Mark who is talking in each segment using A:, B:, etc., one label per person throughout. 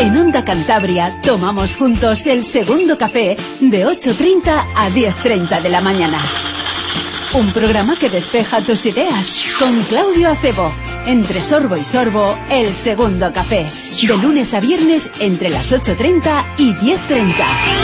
A: En Onda Cantabria tomamos juntos el segundo café de 8:30 a 10:30 de la mañana. Un programa que despeja tus ideas con Claudio Acebo. Entre sorbo y sorbo, el segundo café. De lunes a viernes entre las 8:30 y 10:30.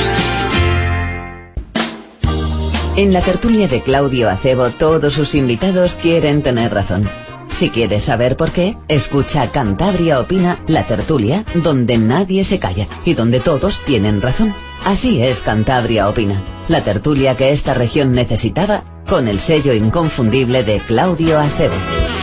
B: En la tertulia de Claudio Acebo, todos sus invitados quieren tener razón. Si quieres saber por qué, escucha Cantabria Opina, la tertulia, donde nadie se calla y donde todos tienen razón. Así es Cantabria Opina, la tertulia que esta región necesitaba, con el sello inconfundible de Claudio Acebo.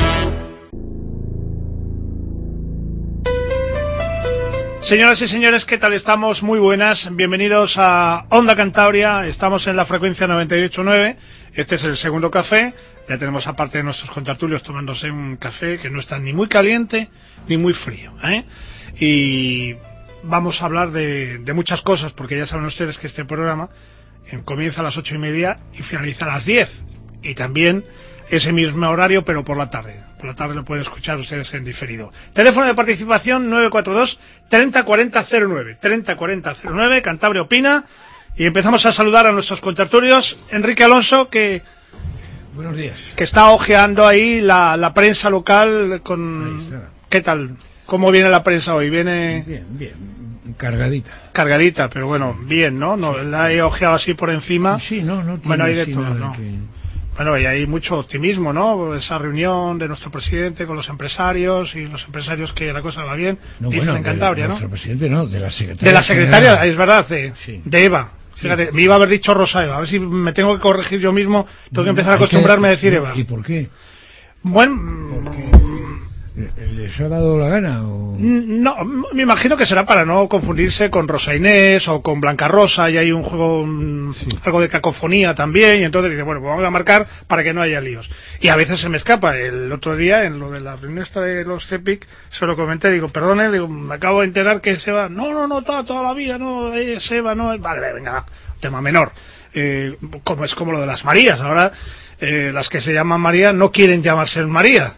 C: Señoras y señores, ¿qué tal estamos? Muy buenas, bienvenidos a Onda Cantabria, estamos en la frecuencia 98.9, este es el segundo café, ya tenemos aparte de nuestros contertulios tomándose un café que no está ni muy caliente ni muy frío, y vamos a hablar de muchas cosas, porque ya saben ustedes que este programa comienza a las 8:30 y finaliza a las 10, y también ese mismo horario pero por la tarde. Por la tarde lo pueden escuchar ustedes en diferido. Teléfono de participación 942 30 40 09. 30 40 09, Cantabria Opina. Y empezamos a saludar a nuestros contertulios. Enrique Alonso, que...
D: Buenos días.
C: Que está ojeando ahí la prensa local con... ¿Qué tal? ¿Cómo viene la prensa hoy? ¿Viene...?
D: Bien. Cargadita.
C: Cargadita, pero bueno, bien, ¿no? La he ojeado así por encima.
D: Sí, no
C: bueno, hay de
D: así
C: todo,
D: nada
C: ¿no?
D: que...
C: Bueno, y hay mucho optimismo, ¿no? Esa reunión de nuestro presidente con los empresarios, y los empresarios que la cosa va bien, dicen en Cantabria, ¿no?
D: Nuestro presidente no, de la secretaria.
C: De la secretaria, es verdad, de Eva.
D: Sí.
C: Fíjate, me iba a haber dicho Rosa Eva, a ver si me tengo que corregir yo mismo, tengo que empezar a acostumbrarme a decir Eva.
D: ¿Y por qué?
C: Bueno...
D: ¿Les ha dado la gana o...?
C: No, me imagino que será para no confundirse con Rosa Inés o con Blanca Rosa, y hay un juego, algo de cacofonía también, y entonces dice, bueno, pues vamos a marcar para que no haya líos. Y a veces se me escapa. El otro día, en lo de la reunión esta de los CEPIC, se lo comenté, digo, perdone, digo, me acabo de enterar que se va. No, toda la vida, no, se va, no. Vale, venga, va, tema menor. Como es como lo de las Marías, ahora las que se llaman María no quieren llamarse María.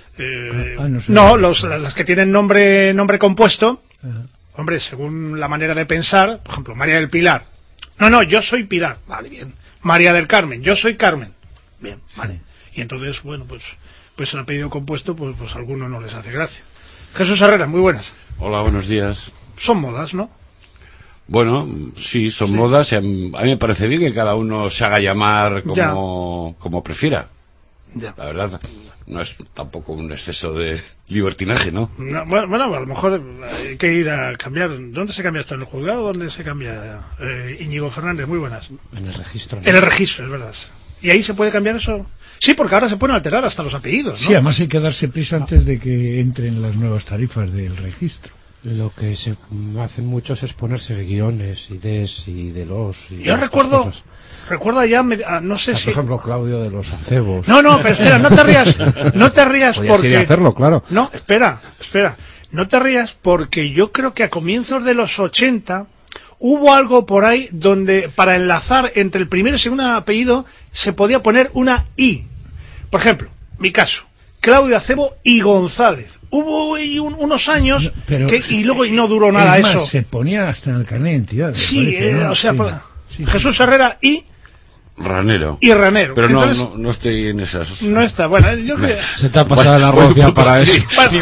C: Las que tienen nombre compuesto, hombre, según la manera de pensar, por ejemplo, María del Pilar. No, yo soy Pilar, vale, bien. María del Carmen, yo soy Carmen, bien, vale. Y entonces, bueno, pues el apellido compuesto, pues a algunos no les hace gracia. Jesús Herrera, muy buenas.
E: Hola, buenos días.
C: Son modas, ¿no?
E: Bueno, sí, son modas, y a mí me parece bien que cada uno se haga llamar como prefiera.
C: Ya.
E: La verdad, no es tampoco un exceso de libertinaje, ¿no?
C: Bueno, a lo mejor hay que ir a cambiar. ¿Dónde se cambia esto? ¿En el juzgado? ¿Dónde se cambia? Íñigo Fernández, muy buenas.
D: En el registro.
C: En el registro, es verdad. ¿Y ahí se puede cambiar eso? Sí, porque ahora se pueden alterar hasta los apellidos, ¿no?
D: Sí, además hay que darse prisa antes de que entren las nuevas tarifas del registro.
F: Lo que se hacen muchos es ponerse guiones, ideas y de los...
C: Yo recuerdo allá, no sé si...
F: Por ejemplo, Claudio de los Acebos.
C: No, pero espera, no te rías porque...
F: hacerlo, claro.
C: No, espera, no te rías porque yo creo que a comienzos de los 80 hubo algo por ahí donde para enlazar entre el primer y segundo apellido se podía poner una I. Por ejemplo, mi caso, Claudio Acebo y González. Hubo unos años y luego no duró nada eso.
D: Se ponía hasta en el carnet de identidad.
C: Sí,
D: parece, ¿no?
C: Sí. Jesús Herrera y
E: Ranero.
C: Pero
E: entonces, no estoy en esas.
C: No está, bueno, yo creo que...
F: Se te ha pasado la arroz para eso.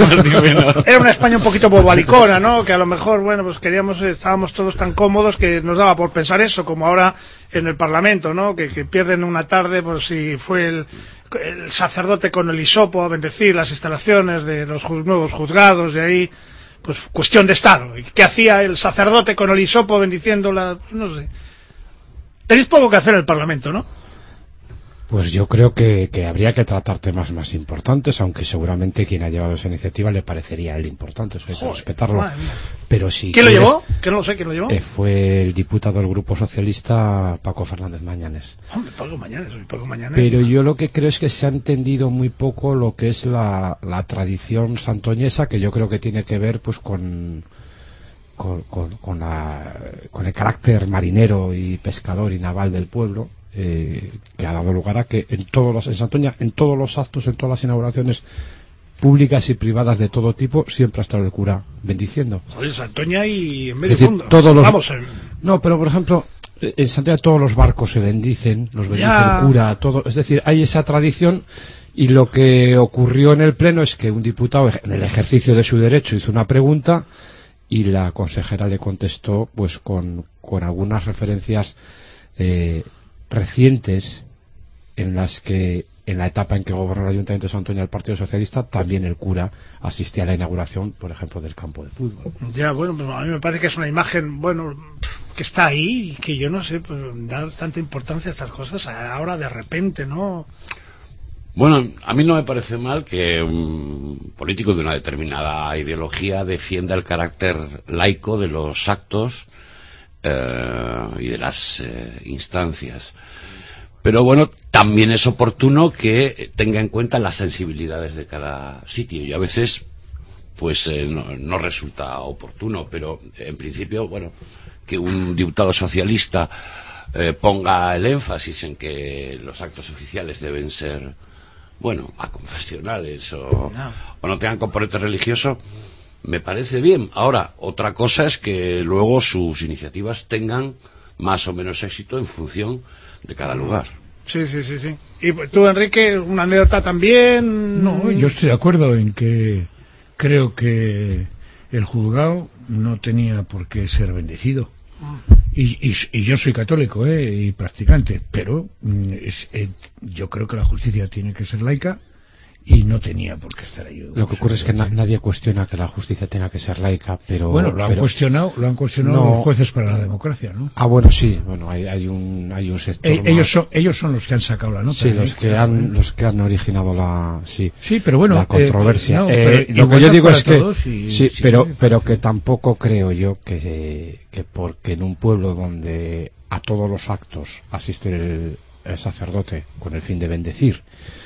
C: Era una España un poquito bobalicona, ¿no? Que a lo mejor, bueno, pues estábamos todos tan cómodos que nos daba por pensar eso, como ahora en el Parlamento, ¿no? Que pierden una tarde por si fue el sacerdote con el hisopo a bendecir las instalaciones de los nuevos juzgados, de ahí, pues cuestión de Estado. ¿Qué hacía el sacerdote con el hisopo bendiciendo no sé? Tenéis poco que hacer en el Parlamento, ¿no?
F: Pues yo creo que habría que tratar temas más importantes, aunque seguramente quien ha llevado esa iniciativa le parecería el importante, eso hay que respetarlo. Pero sí.
C: ¿Quién lo llevó? Que no lo sé, ¿quién lo llevó?
F: Fue el diputado del Grupo Socialista, Paco Fernández Mañanes.
C: Hombre, Paco Mañanes.
F: Pero yo lo que creo es que se ha entendido muy poco lo que es la tradición santoñesa, que yo creo que tiene que ver pues con el carácter marinero y pescador y naval del pueblo, que ha dado lugar a que en Santoña, en todos los actos, en todas las inauguraciones públicas y privadas de todo tipo, siempre ha estado el cura bendiciendo.
C: Joder, Santoña y en medio
F: Es decir,
C: mundo.
F: todos los...
C: Vamos,
F: No, pero por ejemplo, en Santoña todos los barcos se bendicen, los bendice el cura, todo. Es decir, hay esa tradición, y lo que ocurrió en el pleno es que un diputado, en el ejercicio de su derecho, hizo una pregunta y la consejera le contestó pues con algunas referencias recientes en las que en la etapa en que gobernó el Ayuntamiento de Santoña el Partido Socialista, también el cura asistía a la inauguración, por ejemplo, del campo de fútbol.
C: Ya, bueno, a mí me parece que es una imagen, bueno, que está ahí y que yo no sé, pues, dar tanta importancia a estas cosas ahora de repente, ¿no?
E: Bueno, a mí no me parece mal que un político de una determinada ideología defienda el carácter laico de los actos y de las instancias. Pero bueno, también es oportuno que tenga en cuenta las sensibilidades de cada sitio, y a veces pues no resulta oportuno, pero en principio, bueno, que un diputado socialista ponga el énfasis en que los actos oficiales deben ser, bueno, aconfesionales o no tengan componente religioso, me parece bien. Ahora, otra cosa es que luego sus iniciativas tengan más o menos éxito en función de cada lugar.
C: Sí. ¿Y tú, Enrique, una anécdota también?
D: No, yo estoy de acuerdo en que creo que el juzgado no tenía por qué ser bendecido. Y yo soy católico y practicante, pero yo creo que la justicia tiene que ser laica y no tenía por qué estar ahí.
F: Lo que ocurre es que nadie cuestiona que la justicia tenga que ser laica, pero...
D: Bueno, lo han cuestionado no, los jueces para la democracia, ¿no?
F: Ah, bueno, sí, bueno, hay un sector
D: ellos son los que han sacado la nota.
F: Sí, los que han originado la
D: pero bueno,
F: la controversia.
D: Lo
F: que yo digo es que
D: pero
F: que tampoco creo yo que porque en un pueblo donde a todos los actos asiste el sacerdote con el fin de bendecir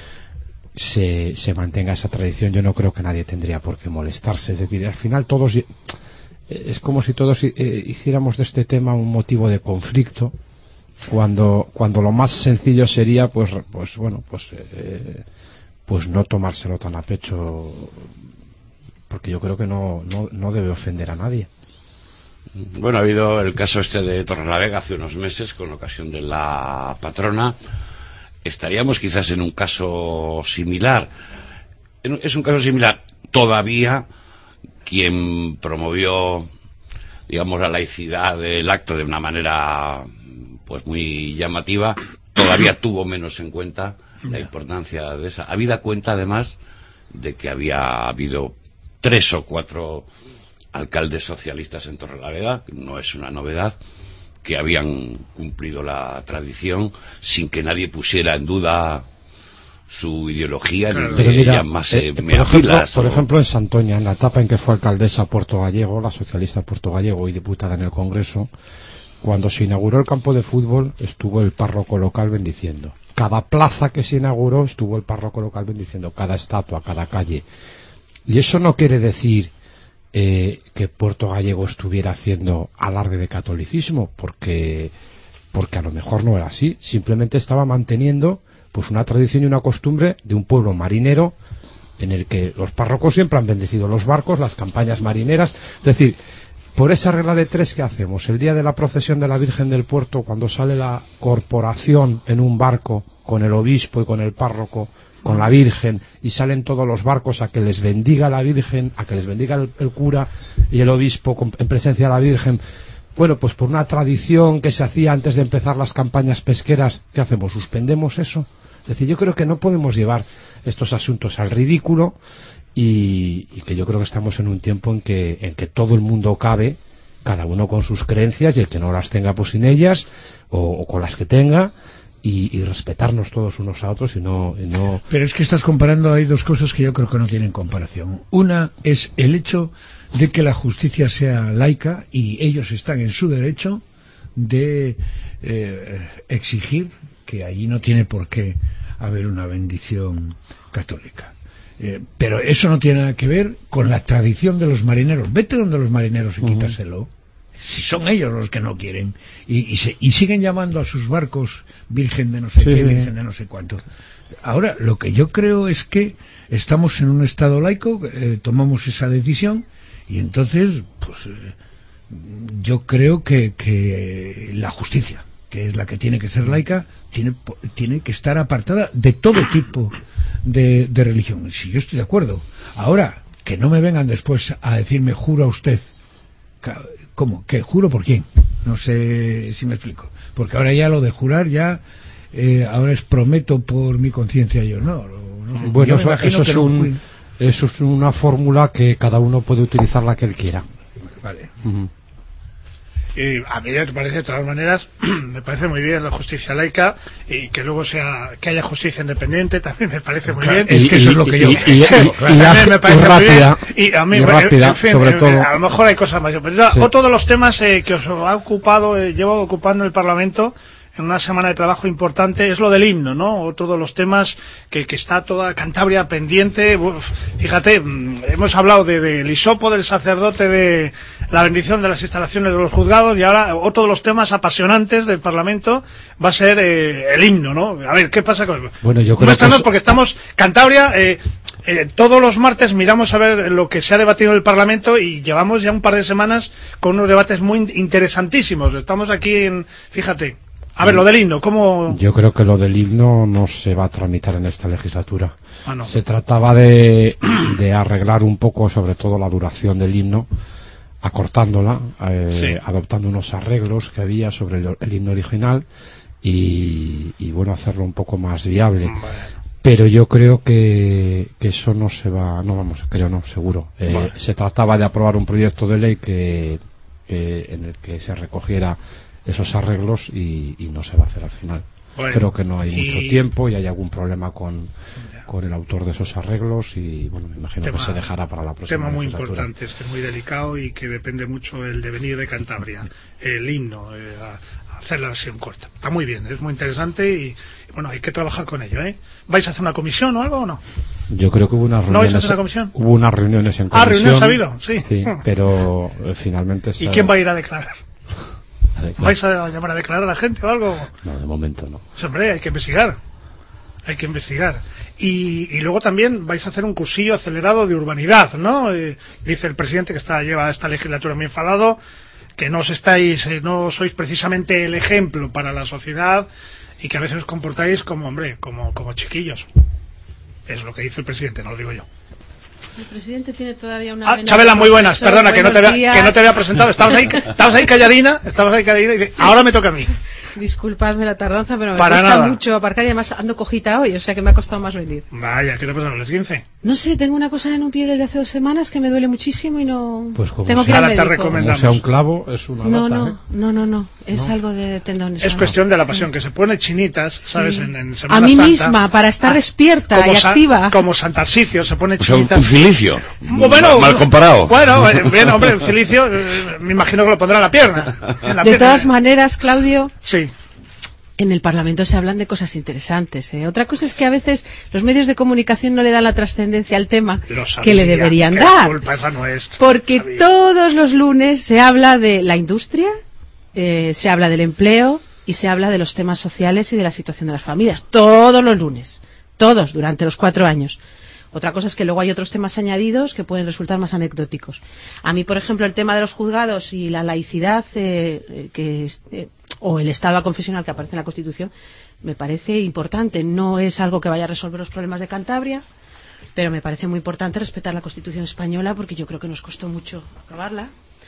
F: se mantenga esa tradición, yo no creo que nadie tendría por qué molestarse. Es decir, al final todos es como si todos hiciéramos de este tema un motivo de conflicto, cuando lo más sencillo sería pues no tomárselo tan a pecho, porque yo creo que no debe ofender a nadie.
E: Bueno, ha habido el caso de Torrelavega hace unos meses con ocasión de la patrona. Estaríamos quizás en un caso similar. Es un caso similar. Todavía quien promovió, digamos, la laicidad del acto de una manera pues muy llamativa, todavía tuvo menos en cuenta la importancia de esa. Habida cuenta, además, de que había habido 3 o 4 alcaldes socialistas en Torrelavega, que no es una novedad, que habían cumplido la tradición sin que nadie pusiera en duda su ideología, ni llamase meafilas.
F: Por ejemplo, en Santoña, en la etapa en que fue alcaldesa Puerto Gallego, la socialista Puerto Gallego y diputada en el Congreso, cuando se inauguró el campo de fútbol, estuvo el párroco local bendiciendo. Cada plaza que se inauguró estuvo el párroco local bendiciendo, cada estatua, cada calle. Y eso no quiere decir que Puerto Gallego estuviera haciendo alarde de catolicismo, porque a lo mejor no era así, simplemente estaba manteniendo pues una tradición y una costumbre de un pueblo marinero en el que los párrocos siempre han bendecido los barcos, las campañas marineras. Es decir, por esa regla de 3 que hacemos, el día de la procesión de la Virgen del Puerto, cuando sale la corporación en un barco con el obispo y con el párroco, con la Virgen, y salen todos los barcos a que les bendiga la Virgen, a que les bendiga el cura y el obispo en presencia de la Virgen. Bueno, pues por una tradición que se hacía antes de empezar las campañas pesqueras, ¿qué hacemos? ¿Suspendemos eso? Es decir, yo creo que no podemos llevar estos asuntos al ridículo, y que yo creo que estamos en un tiempo en que todo el mundo cabe, cada uno con sus creencias, y el que no las tenga pues sin ellas, o con las que tenga, y respetarnos todos unos a otros y no...
D: Pero es que estás comparando, hay 2 cosas que yo creo que no tienen comparación. Una es el hecho de que la justicia sea laica, y ellos están en su derecho de exigir que allí no tiene por qué haber una bendición católica. Pero eso no tiene nada que ver con la tradición de los marineros. Vete donde los marineros y quítaselo. Si son ellos los que no quieren. Y siguen llamando a sus barcos virgen de no sé qué, virgen de no sé cuánto. Ahora, lo que yo creo es que estamos en un estado laico, tomamos esa decisión, y entonces, pues, yo creo que la justicia, que es la que tiene que ser laica, tiene que estar apartada de todo tipo de religión. Si yo estoy de acuerdo. Ahora, que no me vengan después a decirme, juro a usted. ¿Cómo? ¿Qué? ¿Juro por quién? No sé si me explico. Porque ahora ya lo de jurar ya... ahora es prometo por mi conciencia yo, no sé.
F: Bueno,
D: yo
F: eso es una fórmula que cada uno puede utilizar la que él quiera.
D: Vale.
C: A mí me parece, de todas maneras, me parece muy bien la justicia laica, y que luego que haya justicia independiente también me parece muy bien.
D: Es que eso es lo que yo
C: también me parece
F: rápida,
C: muy bien. Y a mí,
F: rápida,
C: en fin,
F: sobre todo.
C: a lo mejor hay cosas más. Pero sí. Otro de los temas que os ha ocupado, llevo ocupando el Parlamento en una semana de trabajo importante, es lo del himno, ¿no? Otro de los temas que está toda Cantabria pendiente. Fíjate, hemos hablado del hisopo, del sacerdote, de la bendición de las instalaciones de los juzgados, y ahora otro de los temas apasionantes del Parlamento va a ser el himno, ¿no? A ver, ¿qué pasa con eso?
F: Bueno, yo creo que
C: porque estamos, Cantabria, todos los martes miramos a ver lo que se ha debatido en el Parlamento, y llevamos ya un par de semanas con unos debates muy interesantísimos. Estamos aquí fíjate. A ver, lo del himno, ¿cómo...?
F: Yo creo que lo del himno no se va a tramitar en esta legislatura.
C: No.
F: Se trataba de arreglar un poco, sobre todo, la duración del himno, acortándola,
C: sí,
F: adoptando unos arreglos que había sobre el himno original y bueno, hacerlo un poco más viable.
C: Vale.
F: Pero yo creo que eso no se va, seguro.
C: Vale.
F: Se trataba de aprobar un proyecto de ley en el que se recogiera esos arreglos y no se va a hacer al final.
C: Bueno,
F: creo que no hay mucho tiempo y hay algún problema con el autor de esos arreglos, y bueno, me imagino que se dejará para la próxima
C: tema muy
F: legislatura.
C: importante, es muy delicado y que depende mucho el devenir de Cantabria, el himno, hacer la versión corta. Está muy bien, es muy interesante y bueno, hay que trabajar con ello, ¿eh? ¿Vais a hacer una comisión o algo o no?
F: Yo creo que hubo unas reuniones.
C: ¿No vais a hacer una comisión?
F: Hubo unas reuniones en comisión.
C: ¿Reuniones ha habido? Sí.
F: Pero finalmente...
C: ¿Y quién va a ir a declarar? ¿Vais a llamar a declarar a la gente o algo?
F: No, de momento no.
C: Pues, hombre, hay que investigar. Y luego también vais a hacer un cursillo acelerado de urbanidad, ¿no? Dice el presidente que lleva esta legislatura muy enfadado, que no sois precisamente el ejemplo para la sociedad y que a veces os comportáis como chiquillos. Es lo que dice el presidente, no lo digo yo.
G: El presidente tiene todavía una...
C: Chabela, muy buenas, perdona que no te había presentado, estabas ahí calladina, y dice, ahora me toca a mí.
G: Disculpadme la tardanza, pero me
C: Para
G: cuesta
C: nada.
G: mucho aparcar, y además ando cojita hoy, o sea que me ha costado más venir.
C: Vaya, ¿qué te pasa? ¿Los 15?
G: No sé, tengo una cosa en un pie desde hace 2 semanas que me duele muchísimo y no...
F: Pues como
G: tengo que ir al
C: ahora te
G: médico.
C: recomendamos.
F: Como sea un clavo, es una lata,
G: No, es algo de tendones.
C: Es cuestión de la pasión, que se pone chinitas, ¿sabes?
G: Sí.
C: En Semana
G: a mí
C: Santa,
G: misma, para estar despierta y
C: como
G: activa.
C: Como Santarsicio, se pone
E: O sea,
C: chinitas.
E: un cilicio.
C: Bueno,
E: mal comparado.
C: Bueno, bien, hombre, el cilicio, me imagino que lo pondrá en la pierna.
G: De todas maneras, Claudio...
C: Sí.
G: En el Parlamento se hablan de cosas interesantes, ¿eh? Otra cosa es que a veces los medios de comunicación no le dan la trascendencia al tema que le deberían dar.
C: Culpa esa no es.
G: Porque todos los lunes se habla de la industria, se habla del empleo y se habla de los temas sociales y de la situación de las familias. Todos los lunes. Todos, durante los 4 años. Otra cosa es que luego hay otros temas añadidos que pueden resultar más anecdóticos. A mí, por ejemplo, el tema de los juzgados y la laicidad o el estado aconfesional que aparece en la Constitución me parece importante. No es algo que vaya a resolver los problemas de Cantabria, pero me parece muy importante respetar la Constitución española, porque yo creo que nos costó mucho aprobarla.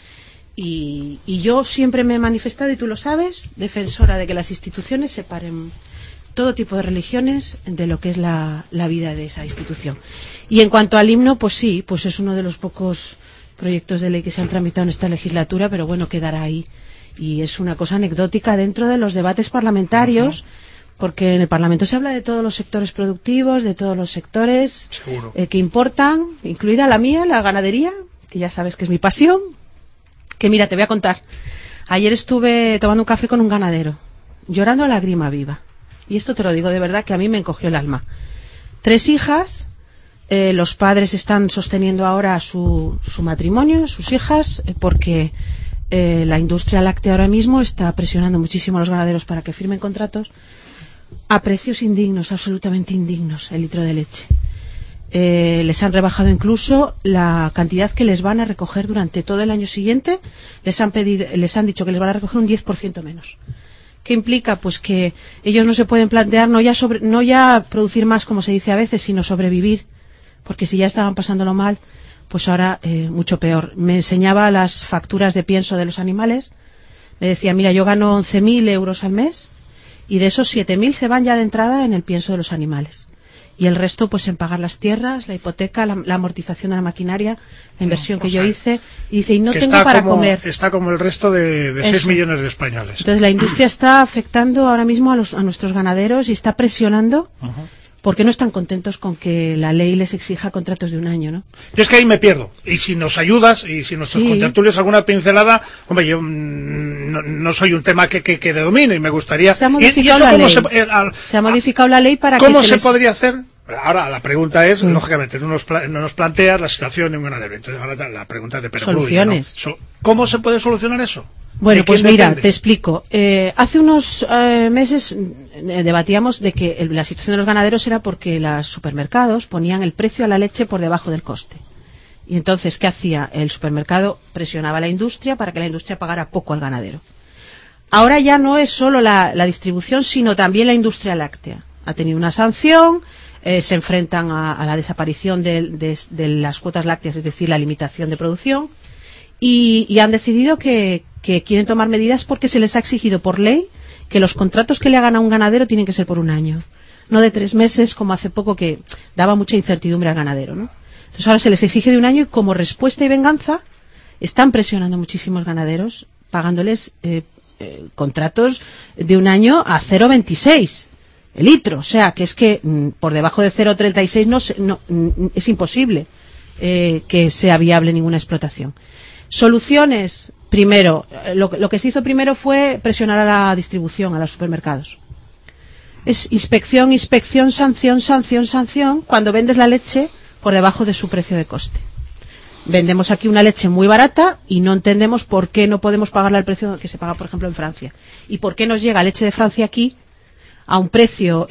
G: Y yo siempre me he manifestado, y tú lo sabes, defensora de que las instituciones separen todo tipo de religiones de lo que es la vida de esa institución. Y en cuanto al himno, pues sí, pues es uno de los pocos proyectos de ley que se han tramitado en esta legislatura, pero bueno, quedará ahí. Y es una cosa anecdótica dentro de los debates parlamentarios, porque en el Parlamento se habla de todos los sectores productivos, de todos los sectores que importan, incluida la mía, la ganadería, que ya sabes que es mi pasión. Que mira, te voy a contar. Ayer estuve tomando un café con un ganadero, llorando a lágrima viva. Y esto te lo digo de verdad, que a mí me encogió el alma. 3 hijas, los padres están sosteniendo ahora su matrimonio, sus hijas, porque la industria láctea ahora mismo está presionando muchísimo a los ganaderos para que firmen contratos a precios indignos, absolutamente indignos, el litro de leche. Les han rebajado incluso la cantidad que les van a recoger durante todo el año siguiente. Les han dicho que les van a recoger un 10% menos. ¿Qué implica? Pues que ellos no se pueden plantear no ya producir más, como se dice a veces, sino sobrevivir, porque si ya estaban pasándolo mal, pues ahora mucho peor. Me enseñaba las facturas de pienso de los animales. Me decía, mira, yo gano 11.000 euros al mes y de esos 7.000 se van ya de entrada en el pienso de los animales. Y el resto, pues en pagar las tierras, la hipoteca, la amortización de la maquinaria, la inversión que yo hice. Y dice, y no tengo para comer.
C: Está como el resto de 6 millones de españoles.
G: Entonces la industria está afectando ahora mismo a nuestros ganaderos y está presionando. Porque no están contentos con que la ley les exija contratos de un año, ¿no?
C: Yo es que ahí me pierdo. Y si nos ayudas, y si nuestros contertulios alguna pincelada, hombre, yo no soy un tema que domine y me gustaría...
G: Se ha modificado la ley. Se ha modificado la ley para
C: ¿Cómo se podría hacer? Ahora, la pregunta es, lógicamente, no nos planteas la situación de un ganadero. Entonces, ahora la pregunta de perogrullo,
G: soluciones.
C: ¿no? ¿Cómo se puede solucionar eso?
G: Bueno, pues mira, te explico. Hace unos meses debatíamos de que la situación de los ganaderos era porque los supermercados ponían el precio a la leche por debajo del coste. Y entonces, ¿qué hacía? El supermercado presionaba a la industria para que la industria pagara poco al ganadero. Ahora ya no es solo la distribución, sino también la industria láctea. Ha tenido una sanción, se enfrentan a la desaparición de las cuotas lácteas, es decir, la limitación de producción, y han decidido que quieren tomar medidas porque se les ha exigido por ley que los contratos que le hagan a un ganadero tienen que ser por un año, no de 3 meses como hace poco, que daba mucha incertidumbre al ganadero, ¿no? Entonces ahora se les exige de un año y como respuesta y venganza están presionando muchísimos ganaderos pagándoles contratos de un año a 0,26 el litro, o sea que es que por debajo de 0,36 es imposible que sea viable ninguna explotación. Soluciones. Primero, lo que se hizo primero fue presionar a la distribución, a los supermercados. Es inspección, sanción, cuando vendes la leche por debajo de su precio de coste. Vendemos aquí una leche muy barata y no entendemos por qué no podemos pagarla al precio que se paga, por ejemplo, en Francia. Y por qué nos llega leche de Francia aquí a un precio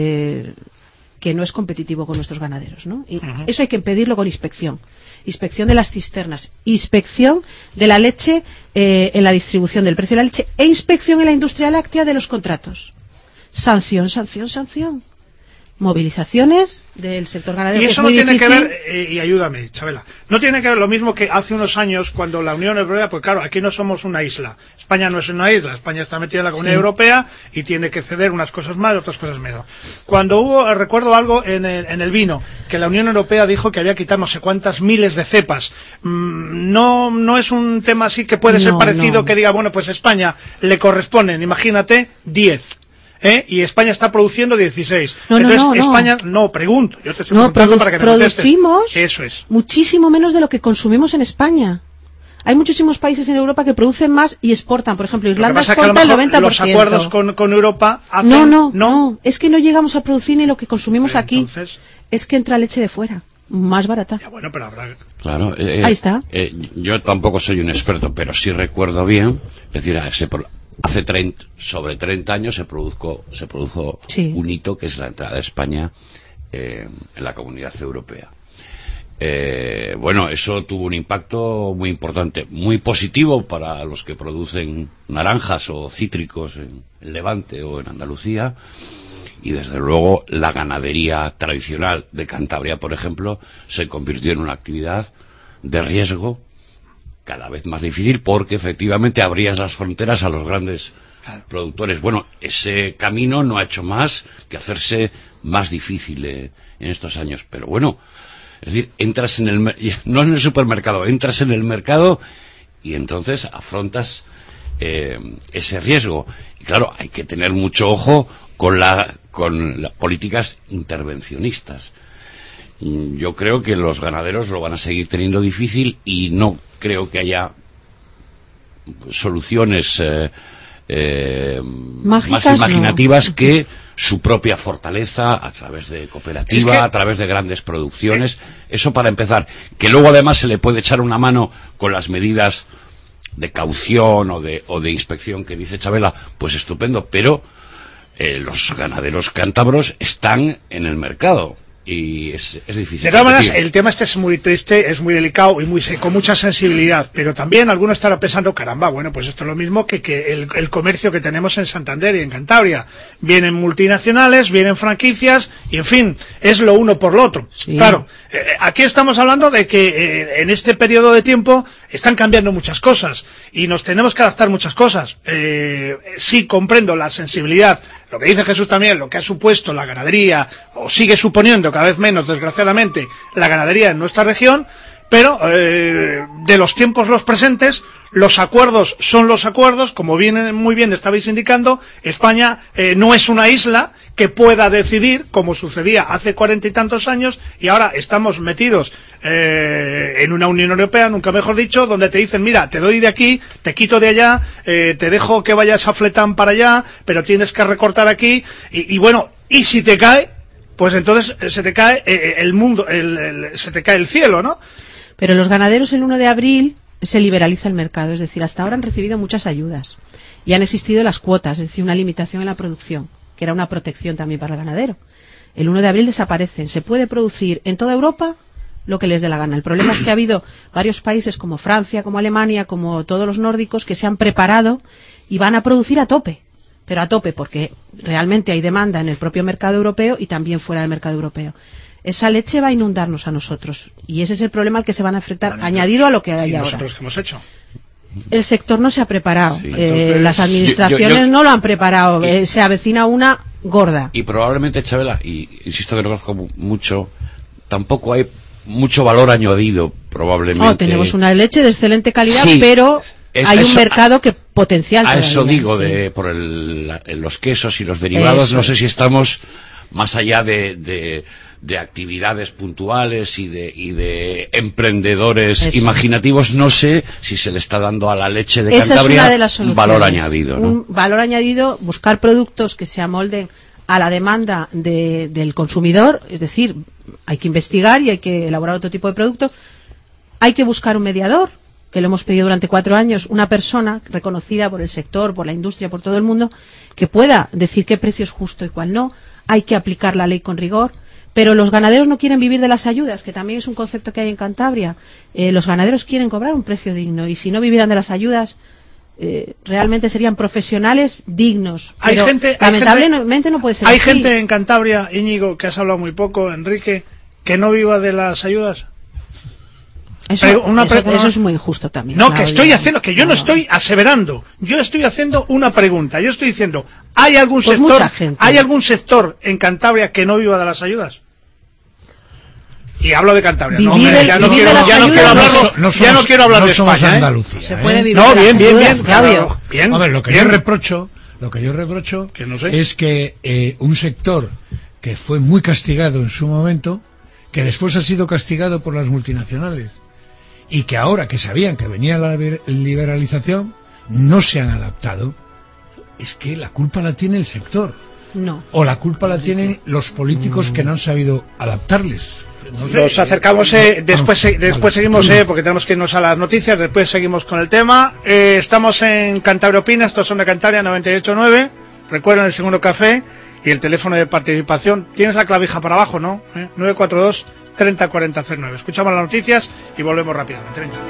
G: que no es competitivo con nuestros ganaderos, ¿no? Y eso hay que impedirlo con inspección. Inspección de las cisternas, inspección de la leche en la distribución del precio de la leche e inspección en la industria láctea de los contratos. Sanción. Movilizaciones del sector ganadero.
C: Y eso no tiene que ver, y ayúdame, Chabela, no tiene que ver lo mismo que hace unos años cuando la Unión Europea, pues claro, aquí no somos una isla. España no es una isla, España está metida en la Comunidad Europea y tiene que ceder unas cosas más y otras cosas menos. Cuando hubo, recuerdo algo en el vino, que la Unión Europea dijo que había que quitar no sé cuántas miles de cepas. No es un tema así que puede ser parecido, que diga, bueno, pues a España le corresponden, imagínate, 10. Y España está produciendo 16. España, pregunto, yo te estoy preguntando para que me contestes.
G: Producimos
C: eso es
G: muchísimo menos de lo que consumimos en España. Hay muchísimos países en Europa que producen más y exportan. Por ejemplo, Irlanda exporta el 90%.
C: Los acuerdos con Europa
G: hacen... No, es que no llegamos a producir ni lo que consumimos aquí. Entonces... Es que entra leche de fuera, más barata.
C: Ya, bueno, pero habrá...
E: Claro.
G: Ahí está.
E: Yo tampoco soy un experto, pero sí recuerdo bien, es decir, hace sobre 30 años se produjo un hito, que es la entrada de España en la Comunidad Europea. Bueno, eso tuvo un impacto muy importante, muy positivo para los que producen naranjas o cítricos en Levante o en Andalucía, y desde luego la ganadería tradicional de Cantabria, por ejemplo, se convirtió en una actividad de riesgo cada vez más difícil, porque efectivamente abrías las fronteras a los grandes productores. Bueno, ese camino no ha hecho más que hacerse más difícil en estos años, pero bueno, es decir, entras no en el supermercado, entras en el mercado y entonces afrontas ese riesgo. Y claro, hay que tener mucho ojo con las políticas intervencionistas. Yo creo que los ganaderos lo van a seguir teniendo difícil y no creo que haya soluciones más imaginativas que su propia fortaleza a través de cooperativa, a través de grandes producciones. Eso para empezar. Que luego además se le puede echar una mano con las medidas de caución o de inspección que dice Chabela, pues estupendo, pero los ganaderos cántabros están en el mercado. Y es difícil.
C: De todas maneras, el tema este es muy triste, es muy delicado y con mucha sensibilidad, pero también alguno estará pensando, caramba, bueno, pues esto es lo mismo que el comercio que tenemos en Santander y en Cantabria. Vienen multinacionales, vienen franquicias, y en fin, es lo uno por lo otro. Sí. Claro, aquí estamos hablando de que en este periodo de tiempo están cambiando muchas cosas, y nos tenemos que adaptar muchas cosas. Sí comprendo la sensibilidad, lo que dice Jesús también, lo que ha supuesto la ganadería, o sigue suponiendo cada vez menos, desgraciadamente, la ganadería en nuestra región, pero de los tiempos los presentes, los acuerdos son los acuerdos, como bien, muy bien estabais indicando. España no es una isla que pueda decidir, como sucedía hace 40 y tantos años, y ahora estamos metidos en una Unión Europea, nunca mejor dicho, donde te dicen, mira, te doy de aquí, te quito de allá, te dejo que vayas a Fletán para allá, pero tienes que recortar aquí, y bueno, y si te cae, pues entonces se te cae el mundo, se te cae el cielo, ¿no?
G: Pero los ganaderos el 1 de abril se liberaliza el mercado, es decir, hasta ahora han recibido muchas ayudas y han existido las cuotas, es decir, una limitación en la producción, que era una protección también para el ganadero. El 1 de abril desaparecen, se puede producir en toda Europa lo que les dé la gana. El problema es que ha habido varios países como Francia, como Alemania, como todos los nórdicos que se han preparado y van a producir a tope. Pero a tope porque realmente hay demanda en el propio mercado europeo y también fuera del mercado europeo. Esa leche va a inundarnos a nosotros y ese es el problema al que se van a enfrentar, bueno, añadido a lo que hay ahora. ¿Y
C: nosotros qué hemos hecho?
G: El sector no se ha preparado, sí, entonces, las administraciones no lo han preparado, se avecina una gorda.
E: Y probablemente, Chabela, y insisto que no conozco mucho, tampoco hay mucho valor añadido, probablemente.
G: No, tenemos una leche de excelente calidad, sí, pero hay un mercado que potencial.
E: A
G: todavía,
E: eso digo,
G: sí,
E: por los quesos y los derivados, eso no sé si estamos más allá de actividades puntuales y de emprendedores eso, imaginativos, no sé si se le está dando a la leche de Cantabria un valor añadido, ¿no?
G: Un valor añadido, buscar productos que se amolden a la demanda del consumidor, es decir, hay que investigar y hay que elaborar otro tipo de productos, hay que buscar un mediador, que lo hemos pedido durante 4 años, una persona reconocida por el sector, por la industria, por todo el mundo, que pueda decir qué precio es justo y cuál no, hay que aplicar la ley con rigor. Pero los ganaderos no quieren vivir de las ayudas, que también es un concepto que hay en Cantabria. Los ganaderos quieren cobrar un precio digno y si no vivieran de las ayudas, realmente serían profesionales dignos. Pero lamentablemente no puede ser
C: así. ¿Hay gente en Cantabria, Íñigo, que has hablado muy poco, Enrique, que no viva de las ayudas?
G: Eso es muy injusto también.
C: No, que estoy haciendo, que yo no estoy aseverando, yo estoy haciendo una pregunta, yo estoy diciendo, ¿hay algún sector en Cantabria que no viva de las ayudas? Y hablo de Cantabria, ya no quiero hablar de España,
D: Andalucía,
G: Se puede vivir
C: no, bien,
G: Claudio.
C: Bien.
D: A ver, lo que yo reprocho que no sé, es que un sector que fue muy castigado en su momento, que después ha sido castigado por las multinacionales, y que ahora que sabían que venía la liberalización no se han adaptado. Es que la culpa la tiene el sector.
G: No.
D: O la culpa la tienen los políticos que no han sabido adaptarles. No sé.
C: Nos acercamos, después seguimos, porque tenemos que irnos a las noticias, después seguimos con el tema. Estamos en Cantabria Opina, estos son de Cantabria 98.9, recuerden el segundo café y el teléfono de participación. Tienes la clavija para abajo, ¿no? 942 30 40 09. Escuchamos las noticias y volvemos rápidamente. Venga.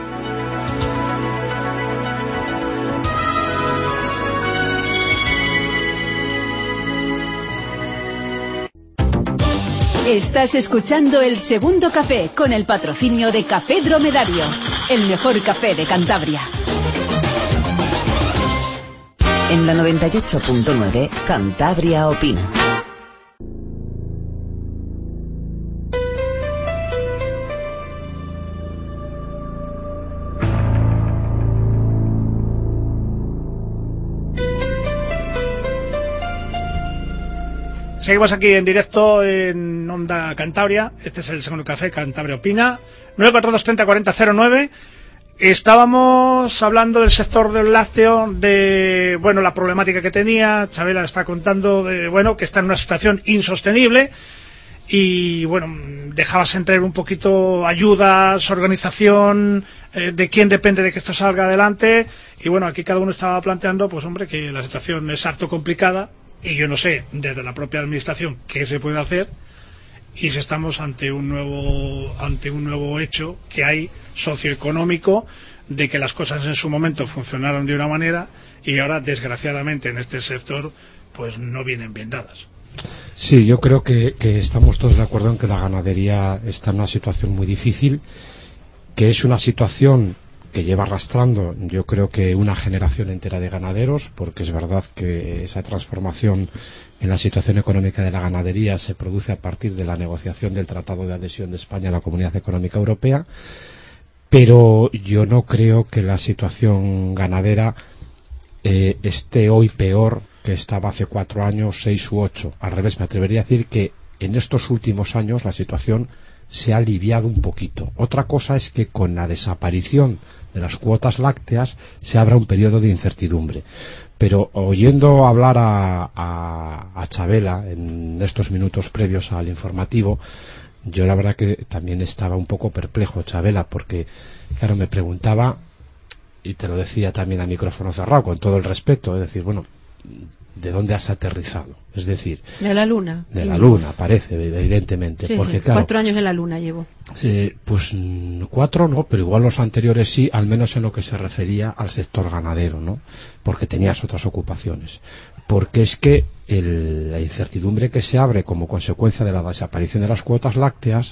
A: Estás escuchando El Segundo Café con el patrocinio de Café Dromedario, el mejor café de Cantabria.
B: En la 98.9, Cantabria Opina.
C: Seguimos aquí en directo en Onda Cantabria. Este es el segundo café, Cantabria Opina. 942 30 40 09. Estábamos hablando del sector del lácteo, de la problemática que tenía. Chabela está contando que está en una situación insostenible. Y dejabas entrar un poquito ayudas, organización, de quién depende de que esto salga adelante. Y bueno, aquí cada uno estaba planteando, pues hombre, que la situación es harto complicada y yo no sé desde la propia administración qué se puede hacer, y si estamos ante un nuevo hecho que hay socioeconómico, de que las cosas en su momento funcionaron de una manera y ahora desgraciadamente en este sector pues no vienen bien dadas.
F: Sí, yo creo que estamos todos de acuerdo en que la ganadería está en una situación muy difícil, que es una situación que lleva arrastrando, yo creo que una generación entera de ganaderos, porque es verdad que esa transformación en la situación económica de la ganadería se produce a partir de la negociación del Tratado de Adhesión de España a la Comunidad Económica Europea, pero yo no creo que la situación ganadera esté hoy peor que estaba hace 4 años, 6 u 8. Al revés, me atrevería a decir que en estos últimos años la situación se ha aliviado un poquito. Otra cosa es que con la desaparición de las cuotas lácteas se abra un periodo de incertidumbre. Pero oyendo hablar a Chabela en estos minutos previos al informativo, yo la verdad que también estaba un poco perplejo, Chabela, porque claro, me preguntaba, y te lo decía también a micrófono cerrado, con todo el respeto, es decir, bueno, ¿de dónde has aterrizado? Es decir,
G: de la luna.
F: De la luna, parece, evidentemente.
G: Sí,
F: porque,
G: sí,
F: claro,
G: 4 años en la luna llevo.
F: Pues 4 no, pero igual los anteriores sí, al menos en lo que se refería al sector ganadero, ¿no? Porque tenías otras ocupaciones. Porque es que la incertidumbre que se abre como consecuencia de la desaparición de las cuotas lácteas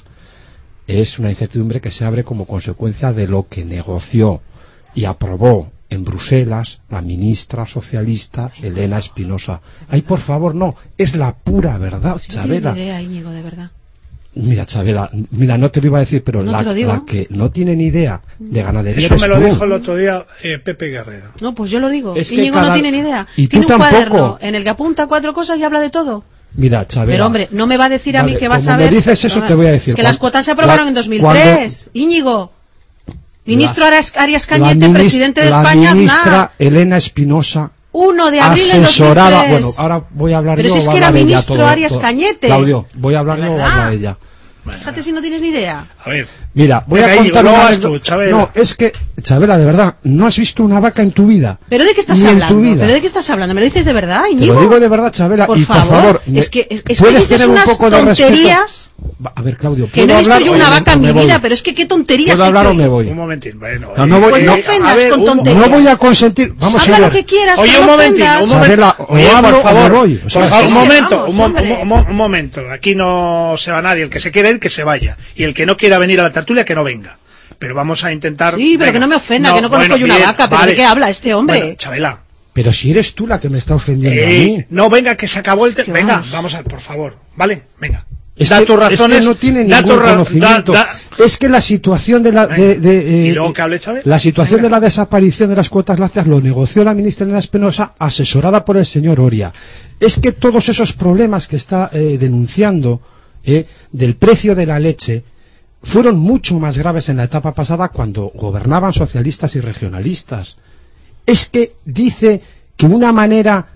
F: es una incertidumbre que se abre como consecuencia de lo que negoció y aprobó en Bruselas la ministra socialista Elena Espinosa. Ay, por favor, no, es la pura verdad,
G: Si
F: Chabela.
G: no tienes idea, Íñigo, de verdad.
F: Mira, Chabela, no te lo iba a decir, pero
G: No
F: la que no tiene ni idea de ganadería
C: eso me lo
F: eres tú.
C: dijo el otro día Pepe Guerrero.
G: No, pues yo lo digo.
F: Es que
G: Íñigo no tiene ni idea.
F: Y
G: Tiene
F: tú
G: un
F: tampoco.
G: cuaderno en el que apunta 4 cosas y habla de todo.
F: Mira, Chabela.
G: Pero hombre, no me va a decir a mí
F: Vale,
G: que vas
F: como
G: a ver.
F: me dices eso, te voy a decir.
G: Es que las cuotas se aprobaron en 2003. Íñigo. Ministro Arias Cañete, presidente de España.
F: La ministra Elena Espinosa,
G: 1 de abril de 2003.
F: Bueno, ahora voy a hablar
G: Pero
F: yo.
G: si es
F: o
G: que
F: va a
G: era
F: hablar ella
G: ministro
F: todo,
G: Arias Cañete.
F: Claudio, voy a hablar yo o
G: ¿Verdad?
F: habla ella.
G: Fíjate si no tienes ni idea.
C: A ver,
F: Mira, voy
C: venga,
F: a contar
C: Íñigo,
F: una
C: no
F: vez.
C: vas tú, Chabela.
F: No, es que, Chabela, de verdad, no has visto una vaca en tu vida.
G: ¿Pero de qué estás
F: Ni en
G: hablando?
F: tu vida.
G: ¿Pero de qué estás hablando? ¿Me lo dices de verdad,
F: Te
G: Íñigo?
F: lo digo de verdad, Chabela,
G: Por
F: y
G: favor,
F: por favor,
G: es que
F: puedes
G: dices
F: tener un
G: unas
F: poco de respeto.
G: tonterías.
F: A ver, Claudio,
G: Que
F: ¿puedo
G: no he visto
F: hablar
G: yo
F: o
G: una
F: me-
G: vaca en
F: me
G: mi
F: voy?
G: vida, pero es que qué tonterías.
F: ¿Puedo
G: hay
F: hablar
G: que-
F: o me voy?
C: un momentín, bueno.
F: No voy,
G: Pues no ofendas con tonterías.
F: no voy a consentir. Vamos
G: Habla
F: a
G: lo
F: ver.
G: que quieras,
C: Oye,
G: pero
C: un
G: no
C: momentito,
G: ofendas.
C: un momento.
F: Chabela, o
C: Oye,
F: hablo
C: por
F: o
C: favor,
F: me voy. O sea,
C: por favor,
F: es
C: un
F: que
C: momento,
G: vamos,
C: un
G: hombre.
C: momento. Aquí no se va nadie. El que se quiere ir, que se vaya. Y el que no quiera venir a la tertulia, que no venga. Pero vamos a intentar.
G: Sí, pero
C: venga.
G: que no me ofenda, que no conozco yo una
C: bien,
G: vaca, pero
C: vale.
G: ¿de qué habla este hombre?
C: Bueno, Chabela.
F: Pero si eres tú la que me está ofendiendo a mí.
C: No, venga, que se acabó el
G: que
C: tema. Venga,
G: vamos.
C: vamos a ver, por favor. ¿Vale? Venga.
F: Es
C: Da
F: que,
C: tus razones.
F: es que no tiene
C: da
F: ningún
C: tu ra-
F: conocimiento. Es que la situación de la
C: ¿Y luego que hable, Chabela?
F: la situación
C: Venga.
F: de la desaparición de las cuotas lácteas lo negoció la ministra Elena Espinosa, asesorada por el señor Oria. Es que todos esos problemas que está denunciando del precio de la leche fueron mucho más graves en la etapa pasada cuando gobernaban socialistas y regionalistas. Es que dice que una manera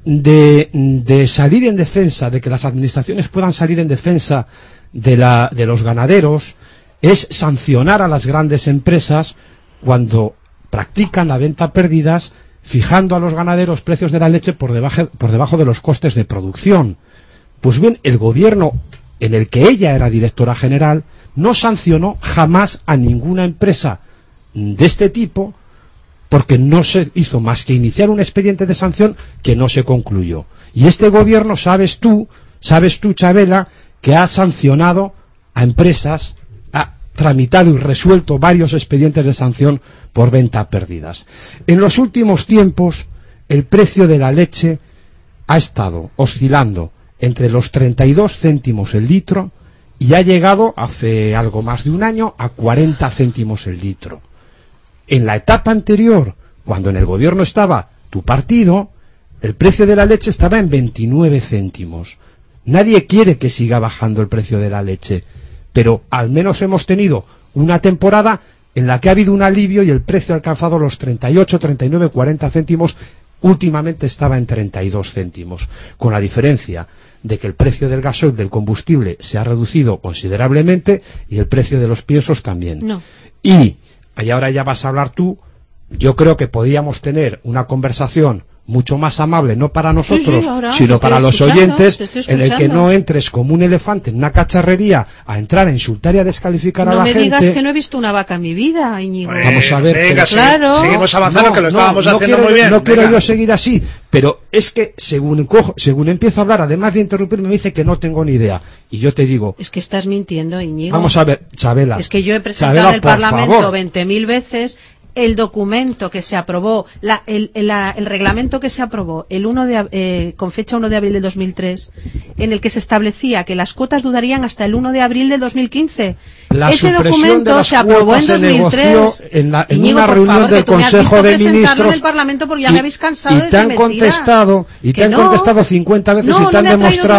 F: de salir en defensa, de que las administraciones puedan salir en defensa de los ganaderos, es sancionar a las grandes empresas cuando practican la venta a pérdidas, fijando a los ganaderos precios de la leche por debajo de los costes de producción. Pues bien, el gobierno en el que ella era directora general no sancionó jamás a ninguna empresa de este tipo, porque no se hizo más que iniciar un expediente de sanción que no se concluyó. Y este gobierno, sabes tú, Chabela, que ha sancionado a empresas, ha tramitado y resuelto varios expedientes de sanción por venta a pérdidas. En los últimos tiempos, el precio de la leche ha estado oscilando entre los 32 céntimos el litro y ha llegado hace algo más de un año a 40 céntimos el litro. En la etapa anterior, cuando en el gobierno estaba tu partido, el precio de la leche estaba en 29 céntimos. Nadie quiere que siga bajando el precio de la leche, pero al menos hemos tenido una temporada en la que ha habido un alivio y el precio ha alcanzado los 38, 39, 40 céntimos. Últimamente estaba en 32 céntimos, con la diferencia de que el precio del gasoil, del combustible, se ha reducido considerablemente y el precio de los piensos también.
G: No.
F: Y y ahora ya vas a hablar tú. Yo creo que podíamos tener una conversación mucho más amable, no para nosotros, sino para los oyentes, en el que no entres como un elefante en una cacharrería a entrar a insultar y a descalificar a la gente.
G: No me digas que no he visto una vaca en mi vida, Íñigo.
F: Vamos a ver.
C: Venga,
G: claro.
C: seguimos avanzando, que lo estábamos haciendo muy bien.
F: No quiero yo seguir así, pero es que según empiezo a hablar, además de interrumpirme, me dice que no tengo ni idea. Y yo te digo...
G: Es que estás mintiendo, Íñigo.
F: Vamos a ver, Chabela.
G: Es que yo he presentado en el Parlamento 20.000 veces... El documento que se aprobó, el reglamento que se aprobó con fecha 1 de abril del 2003, en el que se establecía que las cuotas durarían hasta el 1 de abril del 2015. Ese documento se aprobó en 2003.
F: En
G: Íñigo,
F: una reunión del Consejo de Ministros.
G: En el Parlamento porque ya me habéis cansado de
F: te han contestado 50 veces y te han